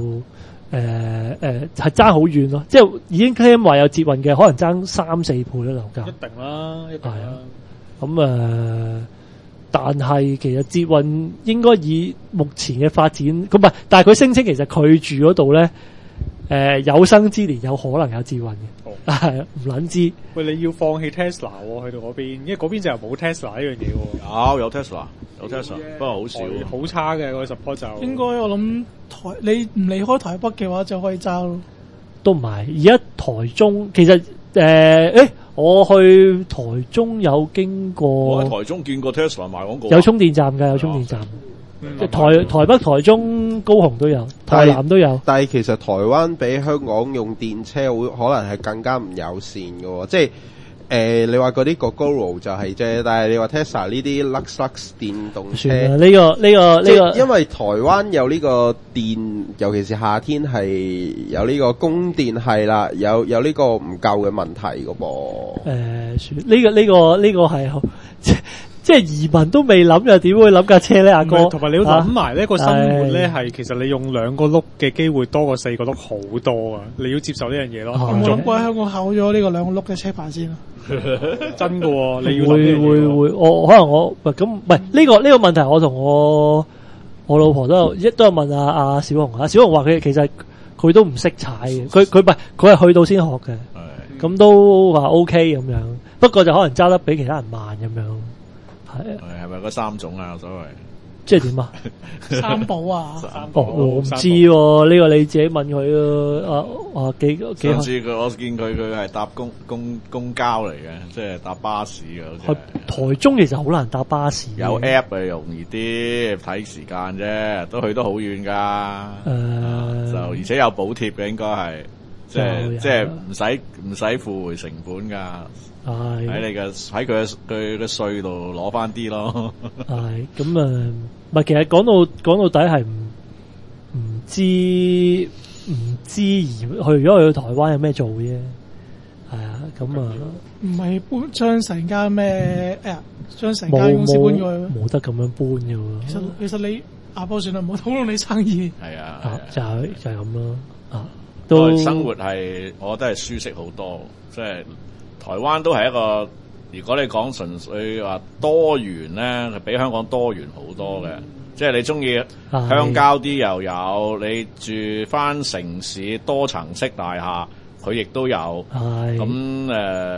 係爭好遠咯，即係已經 claim 話有捷運嘅，可能爭3-4倍啦樓價。 一定啦，一定啦。 咁但係其實捷運應該以目前嘅發展，咁唔係，但係佢聲稱其實佢住嗰度咧，有生之年有可能有捷運嘅，係唔撚知。 喂，你要放棄 Tesla 喎，去到嗰邊，因為嗰邊就冇 Tesla 呢樣嘢喎。 有 Tesla，不過好少， 好差嘅嗰個 support 就。 應該我諗你唔離開台北嘅話就可以揸咯。 都唔係，而家台中其實我去台中有經過， 我喺台中見過 Tesla 賣廣告， 有充電站㗎，有充電站。即係台北、台中、高雄都有，台南都有。 但係其實台灣比香港用電車會可能係更加唔友善嘅喎，即係你話嗰啲 Gogoro 就係啫，但係你話 Tesla 呢啲 Lux 電動車， 呢個， 因為台灣有呢個電，尤其是夏天係有呢個供電係啦，有呢個唔夠嘅問題嘅噃。 呢個係。即係移民都未諗，又點會諗架車咧？阿哥， 同埋你要諗埋呢個生活咧，係其實你用2個轆嘅機會多過4個轆好多啊！你要接受呢樣嘢咯。 有冇諗過喺香港考咗呢個2個轆嘅車牌先啊？ 真㗎喎，你要會，我可能我咁唔係呢個問題，我同我老婆都有問阿小紅啊。小紅話佢其實佢都唔識踩嘅，佢係去到先學嘅，咁都話 OK 咁樣。不過就可能揸得比其他人慢咁樣。 係咪嗰3種啊？所謂即係點啊？ 三寶啊！ 我唔知喎，呢個你自己問佢啊。幾上次我見佢係搭公交嚟嘅，即係搭巴士嘅。 台中其實好難搭巴士。 有 app 係容易啲，睇時間啫，都去得好遠噶。就而且有補貼嘅，應該係即係唔使付回成本噶。喺佢嘅稅度攞翻啲咯。 係咁唔係，其實講到底係唔知如果去到台灣有咩做啫。係啊，咁唔係將成間咩將成間公司搬過去， 冇得咁樣搬嘅喎。 其實你阿波算啦，唔好討論你生意。 係啊， 就係咁咯。 都生活係，我覺得係舒適好多，即係。台灣都係一個，如果你講純粹話多元咧，係比香港多元好多嘅。即係你中意鄉郊啲又有，你住翻城市多層式大廈，佢亦都有。咁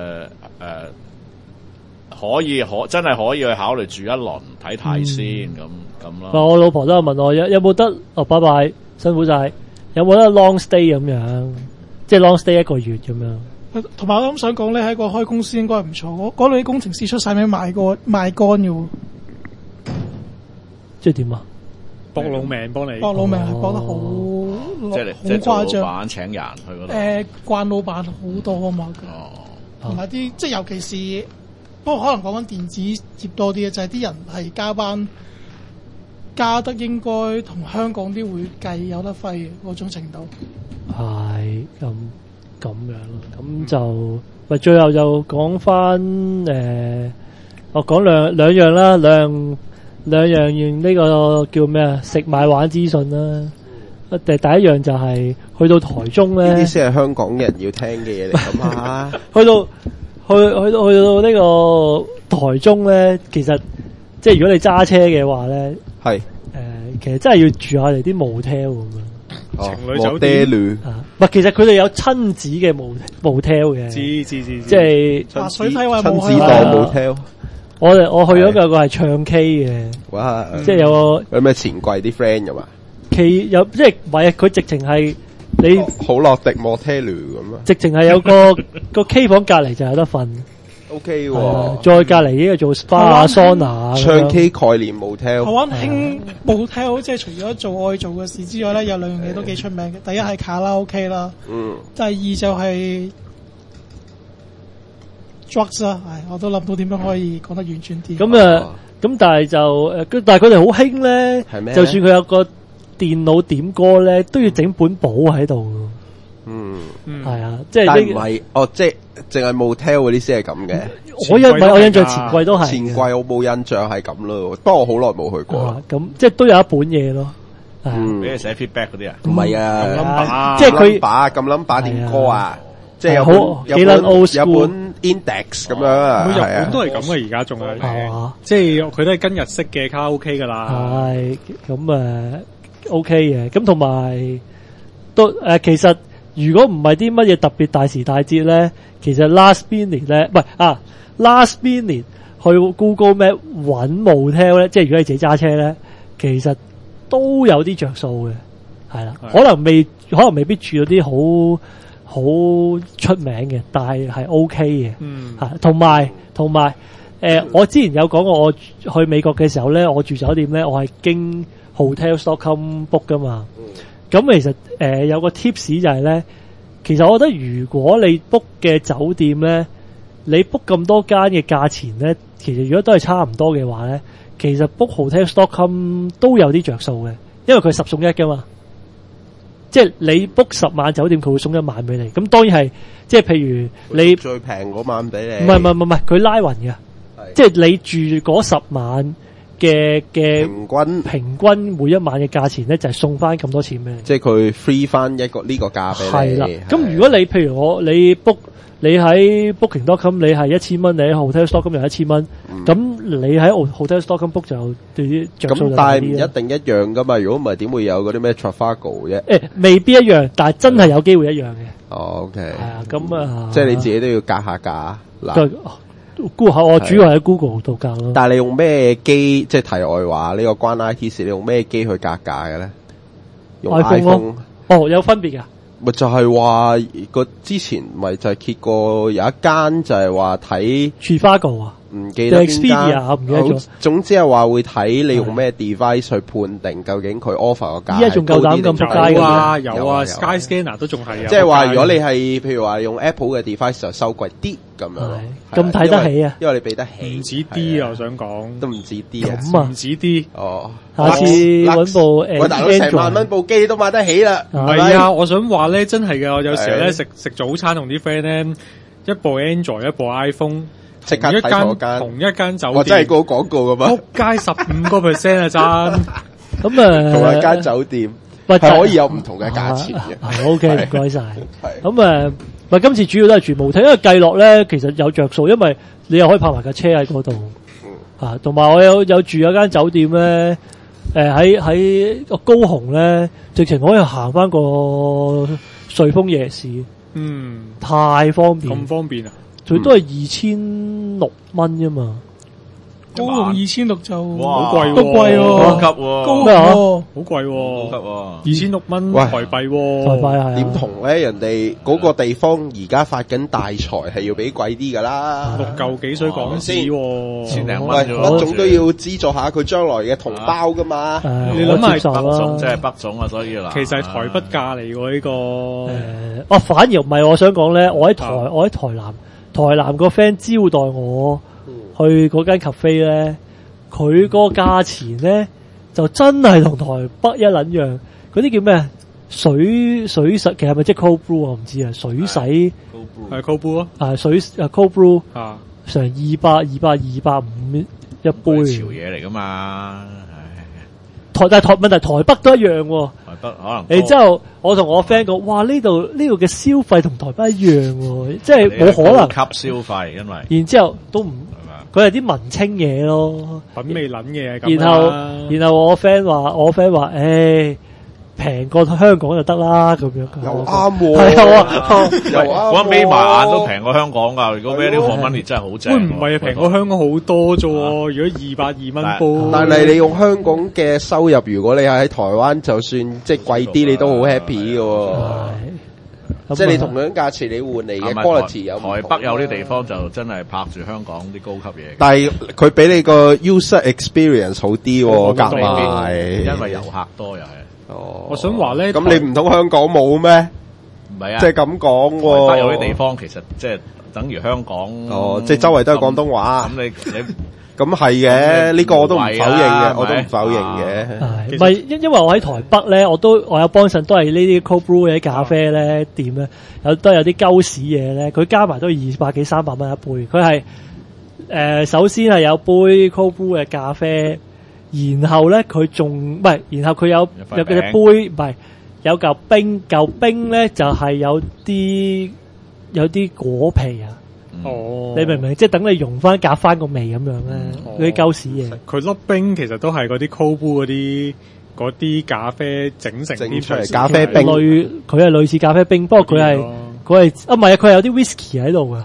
真係可以去考慮住一輪睇睇先咁咯。 我老婆都有問我有冇得拜拜辛苦晒，有冇得 long stay 咁樣，即係 long stay 1個月咁樣。 同埋我諗想講咧，喺個開公司應該唔錯。嗰類啲工程師出晒名賣乾嘅，即係點啊？ 搏老命幫你， 搏老命係搏得好， 即係好誇張。 老闆請人去嗰度。 慣老闆好多啊嘛。同埋啲即係尤其是，不過可能講緊電子業多啲嘅，就係啲人係加班加得應該同香港啲會計有得揮嘅嗰種程度。係咁樣咯，咁就喂，最後就講翻我講兩樣啦，兩樣呢個叫咩啊？食買玩資訊啦。第一樣就係去到台中咧，呢啲先係香港人要聽嘅嘢嚟咁啊！去到呢個台中咧，其實即係如果你揸車嘅話咧，係其實真係要住下嚟啲 motel 咁樣。情侶酒店唔係，其實佢哋有親子嘅motel嘅，知，即係水梯話親子檔motel。我去咗個係唱 K 嘅，哇！即係有咩錢櫃啲 friend 㗎嘛？有即係唔係佢直情係你好落迪 motel 咁啊！直情係有個 K 房隔離就有得瞓。 OK 喎。 再隔離呢個做 SPA 啊、sauna 唱 K 概念 motel。 台灣興 motel，即係除咗做愛做嘅事之外咧，有兩樣嘢都幾出名嘅。第一係卡拉 OK 啦，第二就係 drugs 啦。我都諗到點樣可以講得完全啲。 咁但係但係佢哋好興咧，就算佢有個電腦點歌咧，都要整本簿喺度。係啊，即係但唔係即係淨係 motel 嗰啲先係咁嘅。 我印象前季都係。 前季我冇印象係咁咯，不過我好耐冇去過。 咁即係都有一本嘢咯。 俾你寫 feedback 嗰啲啊？ 唔係啊， 即係佢撳 number 點歌啊，即係有本 index 咁樣啊。 日本都係咁嘅，而家仲係，即係佢都係跟日式嘅卡拉 OK 噶啦。係咁OK 嘅，咁同埋都其實如果唔係啲乜嘢特別大時大節咧，其實 last minute 咧，唔係last minute 去 Google Map 揾 motel 咧，即係如果你自己揸車咧，其實都有啲着數嘅，係啦，可能未必住到啲好出名嘅，但係 OK 嘅，同埋我之前有講過，我去美國嘅時候咧，我住酒店咧，我係經 Hotels.com book 噶嘛。咁其實有個 tips 就係咧，其實我覺得如果你 book 嘅酒店咧，你 book 咁多間嘅價錢咧，其實如果都係差唔多嘅話咧，其實 book Hotels.com 都有啲着數嘅，因為佢10送1噶嘛。即係你 book 10晚酒店，佢會送1晚俾你。咁當然係，即係譬如你最平嗰晚俾你。 唔係，佢拉勻嘅，即係你住嗰10晚嘅平均每一晚嘅價錢咧，就係送翻咁多錢俾你。 即係佢 free 翻呢個價俾你。 係啦。咁如果你譬如你喺 Booking.com 你係1000蚊，你喺 Hotels.com 又1000蚊，咁你喺 Hotels.com book 就對啲着數就大啲。咁但係唔一定一樣噶嘛，如果唔係點會有嗰啲咩 Trafalgar 啫？ 未必一樣，但係真係有機會一樣嘅。 OK。係啊，咁即係你自己都要格下價嗱。 我主要喺 Google 度格咯。 但係你用咩機？即係題外話，呢個關 IT 事，你用咩機去格價嘅咧？用 iPhone。 有分別㗎。 咪就係話之前咪就係揭過有一間就係話睇 Trivago 啊， 唔記得邊間， 唔記得咗。 總之係話會睇你用咩 device 去判定究竟佢 offer 個價。 依家仲夠膽咁仆街㗎？ 有啊 Skyscanner 都仲係啊。 即係話如果你係譬如話用 Apple 嘅 device 就收貴啲咁樣咯。 咁睇得起啊？ 因為你俾得起。 唔止啲啊，我想講都唔止啲啊。 咁啊， 唔止啲。 哦， 下次揾部喂大佬成萬蚊部機都買得起啦。 唔係啊，我想話咧，真係嘅。我有時候咧食早餐同啲 friend 咧，一部 Android 一部 iPhone， 即刻睇同一間酒店， 我真係個廣告噶嘛， 仆街15%啊爭。 咁啊， 同一間酒店係可以有唔同嘅價錢嘅。 OK，唔該晒。咁今次主要都係住motel，因為計落咧其實有着數，因為你又可以泊埋架車喺嗰度，同埋我有住有間酒店咧，喺個高雄咧，直情可以行翻個瑞豐夜市，太方便， 咁方便啊！ 最多係2600蚊啫嘛， 高雄2600就好貴， 都貴喎， 高級喎， 高喎， 好貴喎， 高級喎 ，2600蚊台幣喎， 台幣係點同咧？人哋嗰個地方而家發緊大財，係要俾貴啲噶啦 ，6嚿幾水港紙喎 ，1000零蚊啫， 乜總都要資助下佢將來嘅同胞噶嘛。 你諗下北總即係北總啊，所以啦， 其實係台北價嚟喎呢個。 反而唔係，我想講咧，我喺台南個 friend 招待我去嗰間 cafe 咧，佢個價錢咧就真係同台北一撚樣，嗰啲叫咩？水洗其實係咪即係 cold brew 我唔知啊，水洗係 cold brew 啊，cold brew 啊， 成200、250一杯， 潮嘢嚟噶嘛。 但係問題台北都一樣喎。 台北可能。 然之後我同我 friend 講，哇！呢度嘅消費同台北一樣喎，即係冇可能。 高級消費，因為。然之後都唔，佢係啲文青嘢咯， 品味撚嘢咁。 然後我 friend 話，平過香港就得啦，咁樣。 又啱喎， 係啊，又啱。我眯埋眼都平過香港噶，如果 value for money真係好正。 喂，唔係啊，平過香港好多啫喎，如果220蚊煲。 但係你用香港嘅收入，如果你係喺台灣，就算即係貴啲，你都好 happy 嘅喎。 即係你同樣價錢，你換嚟嘅 quality 有唔同。 台北有啲地方就真係拍住香港啲高級嘢， 但係佢俾你個 user experience 好啲喎，夾埋， 因為遊客多又係。 我想話咧， 咁你唔通香港冇咩？ 唔係啊， 即係咁講喎。 台北有啲地方其實即係等於香港。 即係周圍都係廣東話。 咁你咁係嘅，呢個我都唔否認嘅，我都唔否認嘅。 唔係因為我喺台北咧，我有幫襯都係呢啲 cold brew 嘅咖啡咧店咧，都有啲鳩屎嘢咧，佢加埋都200幾300蚊一杯。佢係首先係有杯 cold brew 嘅咖啡，然後咧佢仲唔係，然後佢有隻杯唔係有嚿冰咧就係有啲果皮啊。你明唔明？即係等你溶翻夾翻個味咁樣咧，嗰啲鳩屎嘢。佢粒冰其實都係嗰啲 cold brew 嗰啲咖啡整成啲出嚟咖啡冰。 佢係類似咖啡冰，不過佢係唔係佢係有啲 whisky 喺度噶。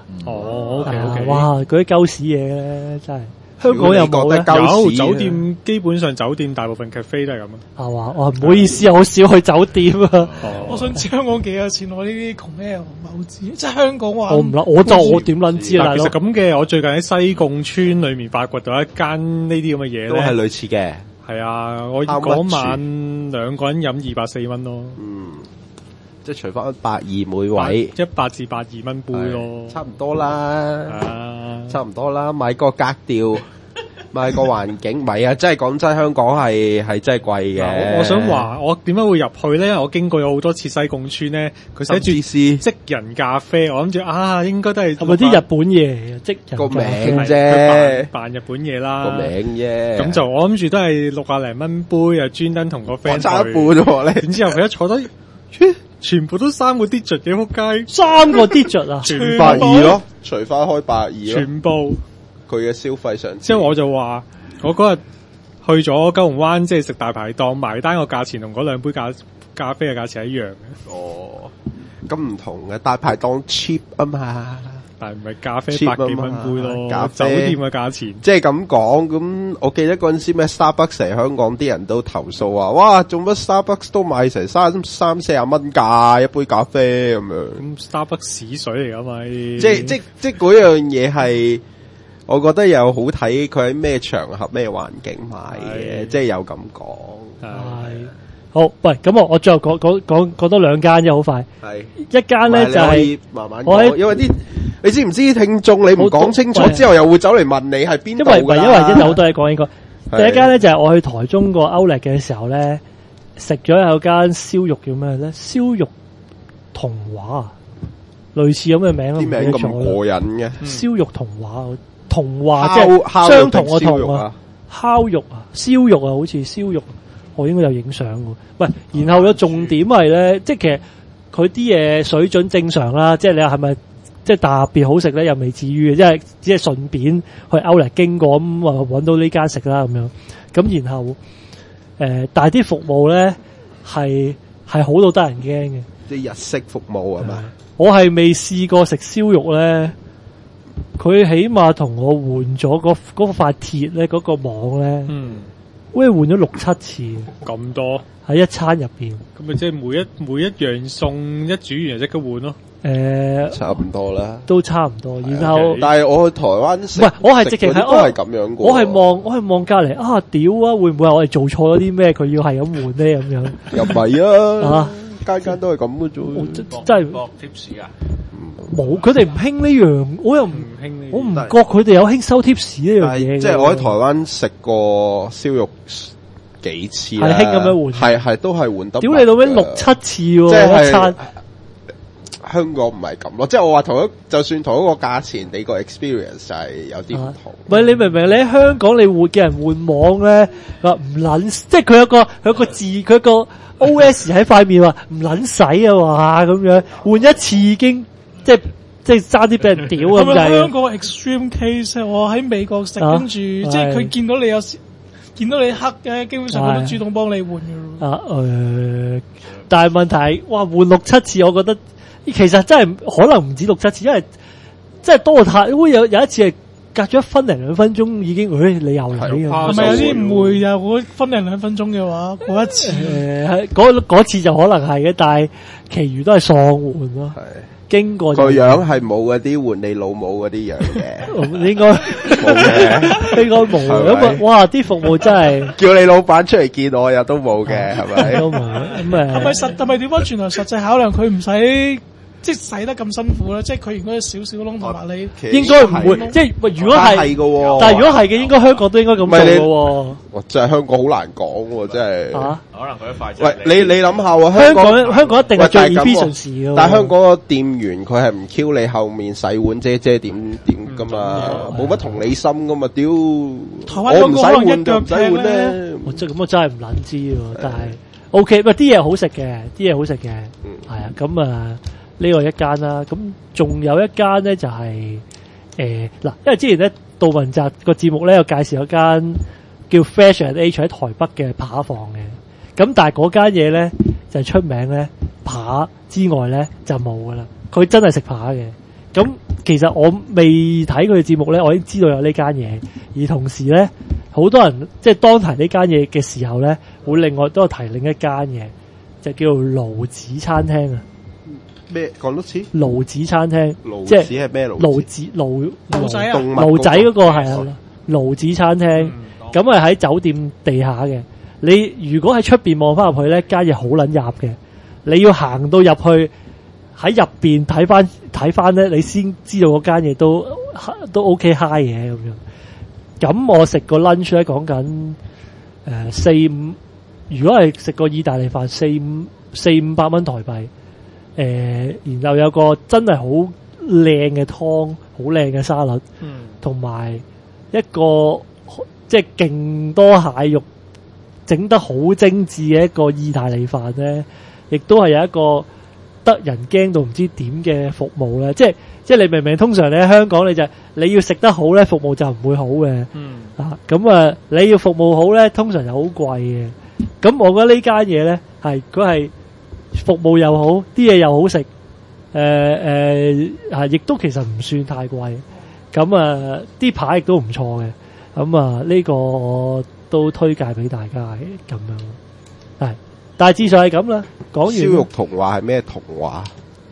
OK， 哇！嗰啲鳩屎嘢咧真係。香港有冇咧？ 有酒店，基本上酒店大部分 cafe 都係咁啊。 係嘛？我唔好意思，好少去酒店啊。 我想知香港幾有錢？我呢啲窮咩唔係好知。即係香港話， 我點撚知啊？ 其實咁嘅，我最近喺西貢村裏面發掘到一間呢啲咁嘅嘢咧， 都係類似嘅。 係啊，我嗰晚2個人飲240蚊咯。 即係除翻120每位 ，100至120蚊杯咯， 差唔多啦，差唔多啦。買個格調，買個環境，唔係啊！真係講真，香港係真係貴嘅。 我想話，我點解會入去咧？我經過有好多次西貢村咧，佢寫住即人咖啡，我諗住應該都係咪啲日本嘢？即人個名啫， 扮日本嘢啦， 個名啫。 咁就我諗住都係60零蚊杯，又專登同個 friend 差一半喎。 然之後佢一坐低。全部都3個 digit 嘅仆街 ，3個 digit 啊， 全82咯，除翻開82咯， 全部佢嘅消費上。 之後我就話，我嗰日去咗九龍灣，即係食大排檔，埋單個價錢同嗰2杯咖啡嘅價錢係一樣嘅。 咁唔同嘅，大排檔 cheap 啊嘛。 但係唔係咖啡100幾蚊杯咯，酒店嘅價錢。 即係咁講，咁我記得嗰陣時咩 Starbucks 嚟香港啲人都投訴話，哇，做乜 Starbucks 都賣成30-40蚊價一杯咖啡咁樣。 咁 Starbucks 屎水嚟㗎嘛？ 即嗰樣嘢係，我覺得又好睇佢喺咩場合咩環境買嘅，即係有咁講。 係。好，喂，咁我最後講多2間啫，好快。係一間咧就係慢慢講，因為你知唔知聽眾你唔講清楚之後又會走嚟問你係邊度㗎？因為真係好多嘢講應該。第一間咧就係我去台中個 Outlet 嘅時候咧，食咗有間燒肉叫咩咧？燒肉童話，類似咁嘅名。 啲名咁過癮嘅。 燒肉童話即係相同個同啊，烤肉啊，燒肉啊，好似燒肉。我應該有影相喎。喂，然後個重點係咧，即係其實佢啲嘢水準正常啦。即係你話係咪即係特別好食咧？又未至於嘅，即係只係順便去Outlet經過咁啊，揾到呢間食啦咁樣。咁然後但係啲服務咧係好到得人驚嘅。 啲日式服務係嘛？ 我係未試過食燒肉咧，佢起碼同我換咗嗰塊鐵咧，嗰個網咧。喂，換咗6-7次， 咁多喺一餐入邊， 咁咪即係每一樣餸一煮完就即刻換咯。 差唔多啦， 都差唔多。然後， 但係我去台灣食， 唔係我係直情係都係咁樣。我係望隔籬啊！屌啊！會唔會係我哋做錯咗啲咩？佢要係咁換咧咁樣？ 又唔係啊！間都係咁嘅啫。 真係博 tips 啊！ 冇，佢哋唔興呢樣，我又唔興呢。我唔覺佢哋有興收 tips 呢樣嘢。 即係我喺台灣食過燒肉幾次啦， 係興咁樣換， 係都係換得。 屌你老味6-7次喎，一餐。 香港唔係咁咯，即係我話就算同一個價錢，你個 experience 係有啲唔同。 唔係你明唔明？你喺香港你會叫人換網咧，話唔撚，即係佢有個字，佢個 OS 喺塊面話唔撚使啊嘛咁樣，換一次已經即係爭啲俾人屌咁滯。係咪香港 extreme case？我喺美國食，跟住即係佢見到你黑嘅，基本上佢都主動幫你換嘅咯。 但係問題係，哇，換6-7次，我覺得其實真係可能唔止6-7次，因為真係多太。會有一次係隔咗1分零2分鐘已經，你又嚟嘅， 係咪有啲誤會啊？我1分零2分鐘嘅話，嗰一次嗰次就可能係嘅，但係其餘都係喪換咯。經過個樣係冇嗰啲換你老母嗰啲樣嘅， 應該冇嘅，應該冇。咁啊，哇！啲服務真係叫你老闆出嚟見我又都冇嘅，係咪？ 都冇。咁係咪調翻轉頭實際考量佢唔使？即係洗得咁辛苦咧，即係佢如果有少少窿同埋你， 應該唔會。即係如果係，但係如果係嘅，應該香港都應該咁做嘅喎。 哇！真係香港好難講喎，真係。 可能佢一塊。 喂，你諗下喎， 香港一定係最 efficient 嘅。 但係香港個店員佢係唔 Q 你後面洗碗姐點噶嘛，冇乜同理心噶嘛，屌！我唔使換就唔使換咧。 我真係唔撚知喎，但係 OK，啲嘢好食嘅，係啊，咁啊。呢個一間啦，咁仲有一間咧就係嗱，因為之前咧杜汶澤個節目咧有介紹一間叫 Fresh and H 喺台北嘅扒房嘅，咁但係嗰間嘢咧就係出名咧扒之外咧就冇噶啦，佢真係食扒嘅。咁其實我未睇佢嘅節目咧，我已經知道有呢間嘢，而同時咧好多人即係當提呢間嘢嘅時候咧，會另外都有提另一間嘢，就叫做盧子餐廳啊。 咩講多次？ 盧子餐廳， 即係咩盧子？ 盧仔啊， 盧仔嗰個係啊，盧子餐廳，咁係喺酒店地下嘅。你如果喺出邊望翻入去咧，間嘢好撚入嘅，你要行到入去喺入邊睇翻咧，你先知道嗰間嘢都 OK high 嘅咁樣。咁我食個 lunch 咧，講緊4-5，如果係食個意大利飯400-500蚊台幣。然後有個真係好靚嘅湯，好靚嘅沙律，同埋一個即係勁多蟹肉，整得好精緻嘅一個意大利飯咧，亦都係有一個得人驚到唔知點嘅服務咧。即係你明明通常你喺香港你要食得好咧，服務就唔會好嘅。咁啊你要服務好咧，通常就好貴嘅。咁我覺得呢間嘢咧係佢係。服務又好，啲嘢又好食，亦都其實唔算太貴。咁啊，啲牌亦都唔錯嘅。咁啊，呢個我都推介俾大家嘅咁樣。係大致上係咁啦。講完。燒肉童話係咩童話？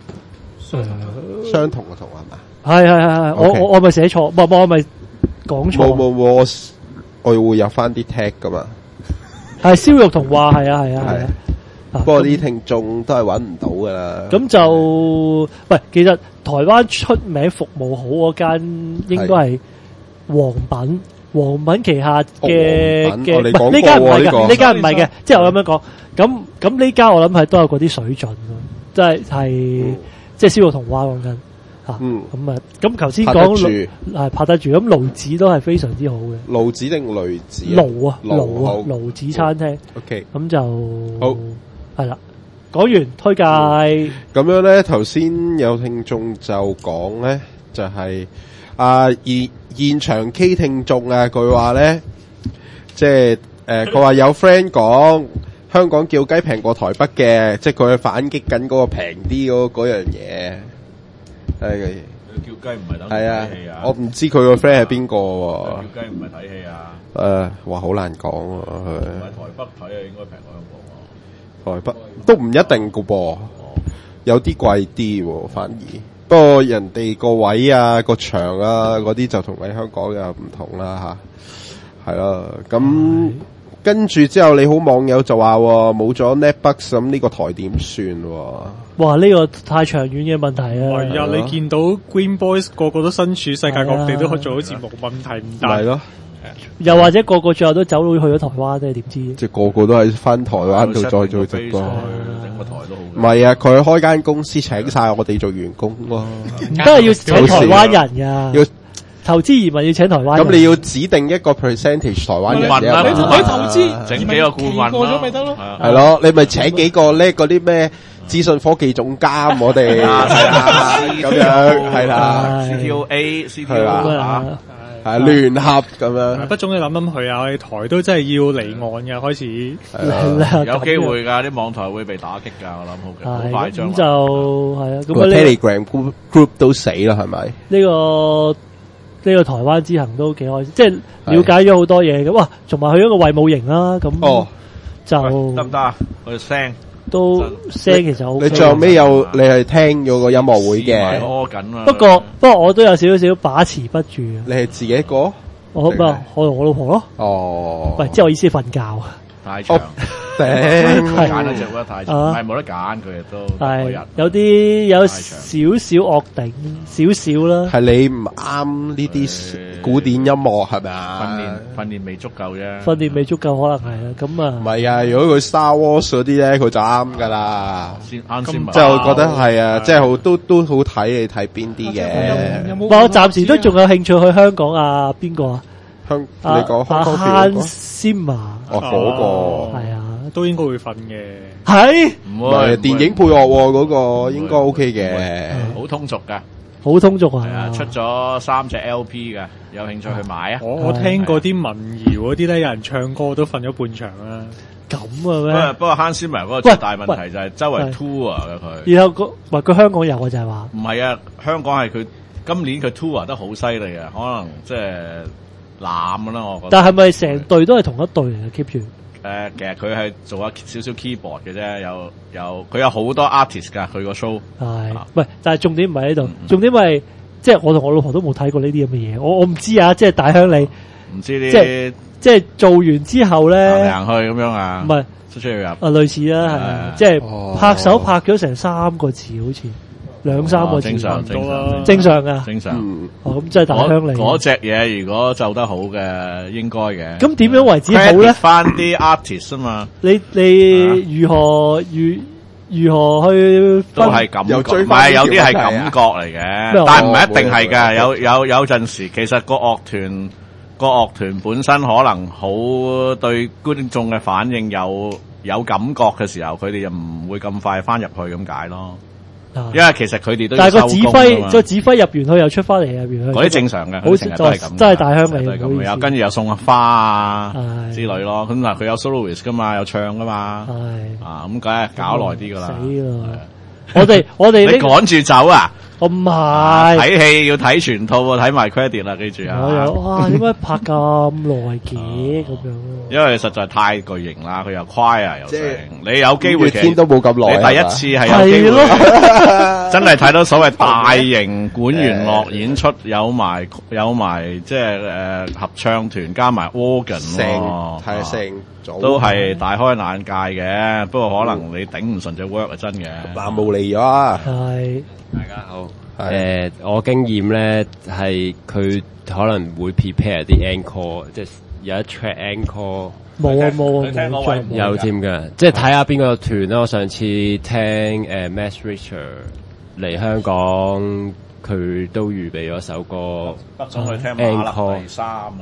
相同嘅童話嘛？ 係。我咪寫錯，我咪講錯。 冇，我會有翻啲 tag 噶嘛。 係燒肉童話，係啊。 不過啲聽眾都係揾唔到噶啦。 咁就其實台灣出名服務好嗰間應該係皇品旗下嘅呢間唔係嘅，呢間唔係嘅。即係我咁樣講，咁呢間我諗係都有嗰啲水準咯，即係燒肉童話講緊嚇。咁頭先講拍得住，咁盧子都係非常之好嘅。 盧子定雷子？ 盧子餐廳。 OK， 咁就好。 係啦，講完推介咁樣咧，頭先有聽眾就講咧，就係現場 K 聽眾啊，佢話咧，即係佢話有 friend 講香港叫雞平過台北嘅，即係佢反擊緊嗰個平啲嗰樣嘢。係叫雞唔係等睇戲啊！我唔知佢個 friend 係邊個喎。 叫雞唔係睇戲啊！ 話好難講喎。 喺台北睇啊，應該平過香港。 台北都唔一定噶噃，有啲貴啲喎，反而。不過人哋個位啊、個場啊嗰啲就同喺香港又唔同啦吓，係啦。咁跟住之後，你好網友就話冇咗 Netbucks， 咁呢個台點算？ 哇！呢個太長遠嘅問題啊！ 係啊，你見到 Green Boys 個個都身處世界各地，都可以做到節目，問題唔大。 係咯。 又或者個個最後都走到去咗台灣，即係點知？ 即係個個都係翻台灣度再做直播， 整個台都好。 唔係啊，佢開間公司請晒我哋做員工咯， 都係要請台灣人噶。要投資移民要請台灣人。 咁你要指定一個 percentage 台灣人啊？你投資整幾個顧問過咗咪得咯？ 係咯，你咪請幾個叻嗰啲咩資訊科技總監，我哋咁樣係啦 ，CTO 係聯合咁樣， 不中意諗去啊！我哋台都真係要離岸嘅，開始有機會㗎，啲網台會被打擊㗎，我諗好快將。 咁就係啊，咁個 Telegram group 都死啦，係咪？ 呢個呢個台灣之行都幾開心，即係了解咗好多嘢嘅。哇，同埋去咗個衛武營啦，咁就得唔得啊？佢聲都聲其實 OK。 你最後尾有你係聽咗個音樂會嘅， 屙緊啊！ 不過我都有少少把持不住。 你係自己一個？ 我同我老婆咯。 哦， 喂，即係我意思係瞓覺。 太長， 頂揀得隻覺得太長，唔係冇得揀，佢亦都係有少少惡頂，少少啦。 係你唔啱呢啲古典音樂係咪啊？ 訓練未足夠啫， 訓練未足夠可能係啦。咁啊， 唔係啊，如果佢 Star Wars 嗰啲咧，佢就啱噶啦。 啱先， 即係我覺得係啊，即係好都好睇，你睇邊啲嘅？ 我暫時都仲有興趣去香港啊，邊個啊？ 你講Hans Zimmer 嗰個係啊， 都應該會瞓嘅。 係唔會電影配樂嗰個應該 OK 嘅， 好通俗噶， 好通俗啊！ 係啊，出咗3隻 LP 嘅，有興趣去買啊！ 我聽過啲民謠嗰啲咧，有人唱歌都瞓咗半場啦。 咁啊咩？ 不過 Hans Zimmer 嗰個最大問題就係周圍 tour 嘅佢。 然後佢香港有啊，就係話唔係啊，香港係佢今年佢 tour 得好犀利啊，可能即係攬㗎啦，我覺得。 但係咪成隊都係同一隊嚟嘅 keep 住？ 其實佢係做少少 keyboard 嘅啫，佢有好多 artist 㗎，佢個 show 係，喂，但係重點唔係喺度，重點係即係我同我老婆都冇睇過呢啲咁嘅嘢，我唔知啊，即係大鄉里唔知呢即係做完之後咧行去咁樣啊， 唔係出入啊，類似啦，係即係拍手拍咗成3個字，好似2-3個字， 正常噶， 正常。 咁即係大鄉里嗰隻嘢，如果奏得好嘅，應該嘅。 咁點樣為之好咧？ 翻啲 artist 啊嘛， 你如何去都係感覺，唔係有啲係感覺嚟嘅，但係唔係一定係嘅。有陣時，其實個樂團本身可能好對觀眾嘅反應有感覺嘅時候，佢哋就唔會咁快翻入去咁解咯。因為其實佢哋都要收工，但係個指揮入完去又出翻嚟，入完去嗰啲正常嘅，好似都係咁，真係大鄉里咁樣。跟住又送下花啊之類咯。咁嗱，佢有 soloist 噶嘛，有唱噶嘛，咁梗係搞耐啲噶啦。死啦！我哋你趕住走啊！我唔係睇戲要睇全套喎，睇埋 credit 啦，記住啊！ 哇，點解拍咁耐嘅咁樣？ 因為實在太巨型啦，佢又 choir 又成，你有機會天都冇咁耐， 你第一次係有機會，真係睇到所謂大型管弦樂演出，有埋即係合唱團加埋 organ 喎，都係大開眼界嘅。不過可能你頂唔順隻 work 係真嘅。 嗱，冇嚟咗啊！ 係大家好。我經驗咧係佢可能會 prepare 啲 encore， 即係有一 track encore。冇有添㗎，即係睇下邊個團啦。我上次聽Max Richter 嚟香港，佢都預備咗首歌。 北中去聽馬勒第3啊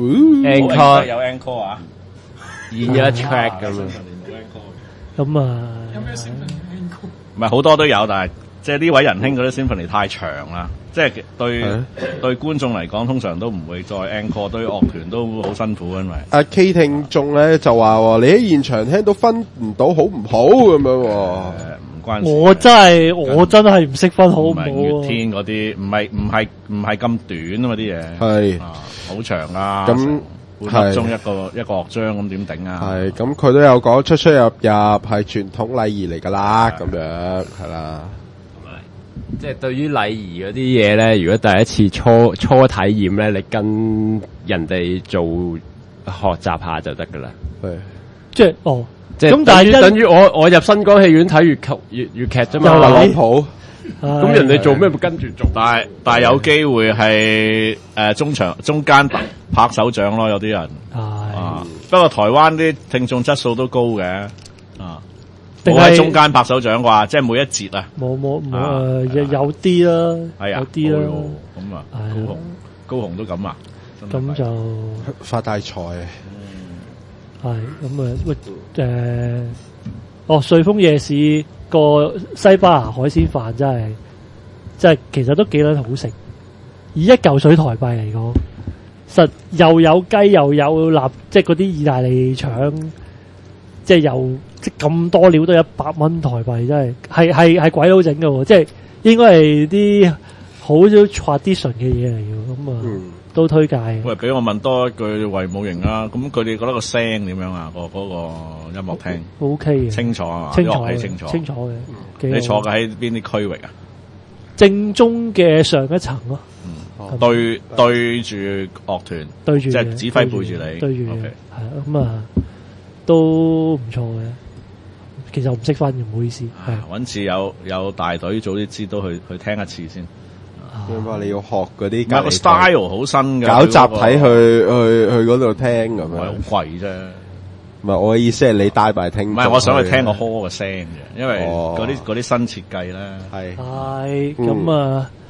，encore 有 encore 啊， 演咗一 track 咁樣。 咁啊， 有咩 symphony encore？ 唔係好多都有，但係即係呢位仁兄嗰啲 symphony 太長啦，即係對觀眾嚟講，通常都唔會再 encore，對樂團都好辛苦，因為阿 K 聽眾咧就話你喺現場聽到分唔到好唔好咁樣， 唔關事。 我真係唔識分好唔好。 月天嗰啲唔係咁短啊嘛，啲嘢係好長啊， 咁半粒鐘一個樂章咁點頂啊？ 係咁佢都有講出出入入係傳統禮儀嚟噶啦，咁樣係啦。 即係對於禮儀嗰啲嘢咧，如果第一次初體驗咧，你跟人哋做學習下就得噶啦。 係， 即係即係等於我入新光戲院睇粵劇啫嘛，特朗普。咁人哋做咩會跟住做？ 但係有機會係中間拍手掌咯，有啲人。不過台灣啲聽眾質素都高嘅。我喺中間拍手掌啩，即係每一節啊。冇有啲啦，有啲啦。 咁啊，高雄都咁啊。 咁就發大財。 係咁啊！瑞豐夜市個西班牙海鮮飯真係其實都幾撚好食。以1嚿水台幣嚟講，實又有雞又有臘，即係嗰啲意大利腸，即係即咁多料都100蚊台幣，真係鬼佬整嘅喎，即係應該係啲好少 tradition 嘅嘢嚟嘅，咁啊都推介。 喂，俾我問多一句為母型啦，咁佢哋覺得個聲點樣啊？嗰個音樂廳 OK 嘅， 清楚啊嘛， 清楚嘅。 你坐嘅喺邊啲區域啊？ 正中嘅上一層咯。 對住樂團， 對住即係指揮背住你， 對住係咁啊，都唔錯嘅。其實我唔識分嘅，唔好意思。係搵次有大隊早啲知都去聽一次先。 點解你要學嗰啲？ 個 style 好新嘅， 搞集體去嗰度聽咁樣， 好貴啫。 唔係我嘅意思係你帶埋聽， 唔係我想去聽個 hall 嘅聲嘅，因為嗰啲新設計咧係咁啊。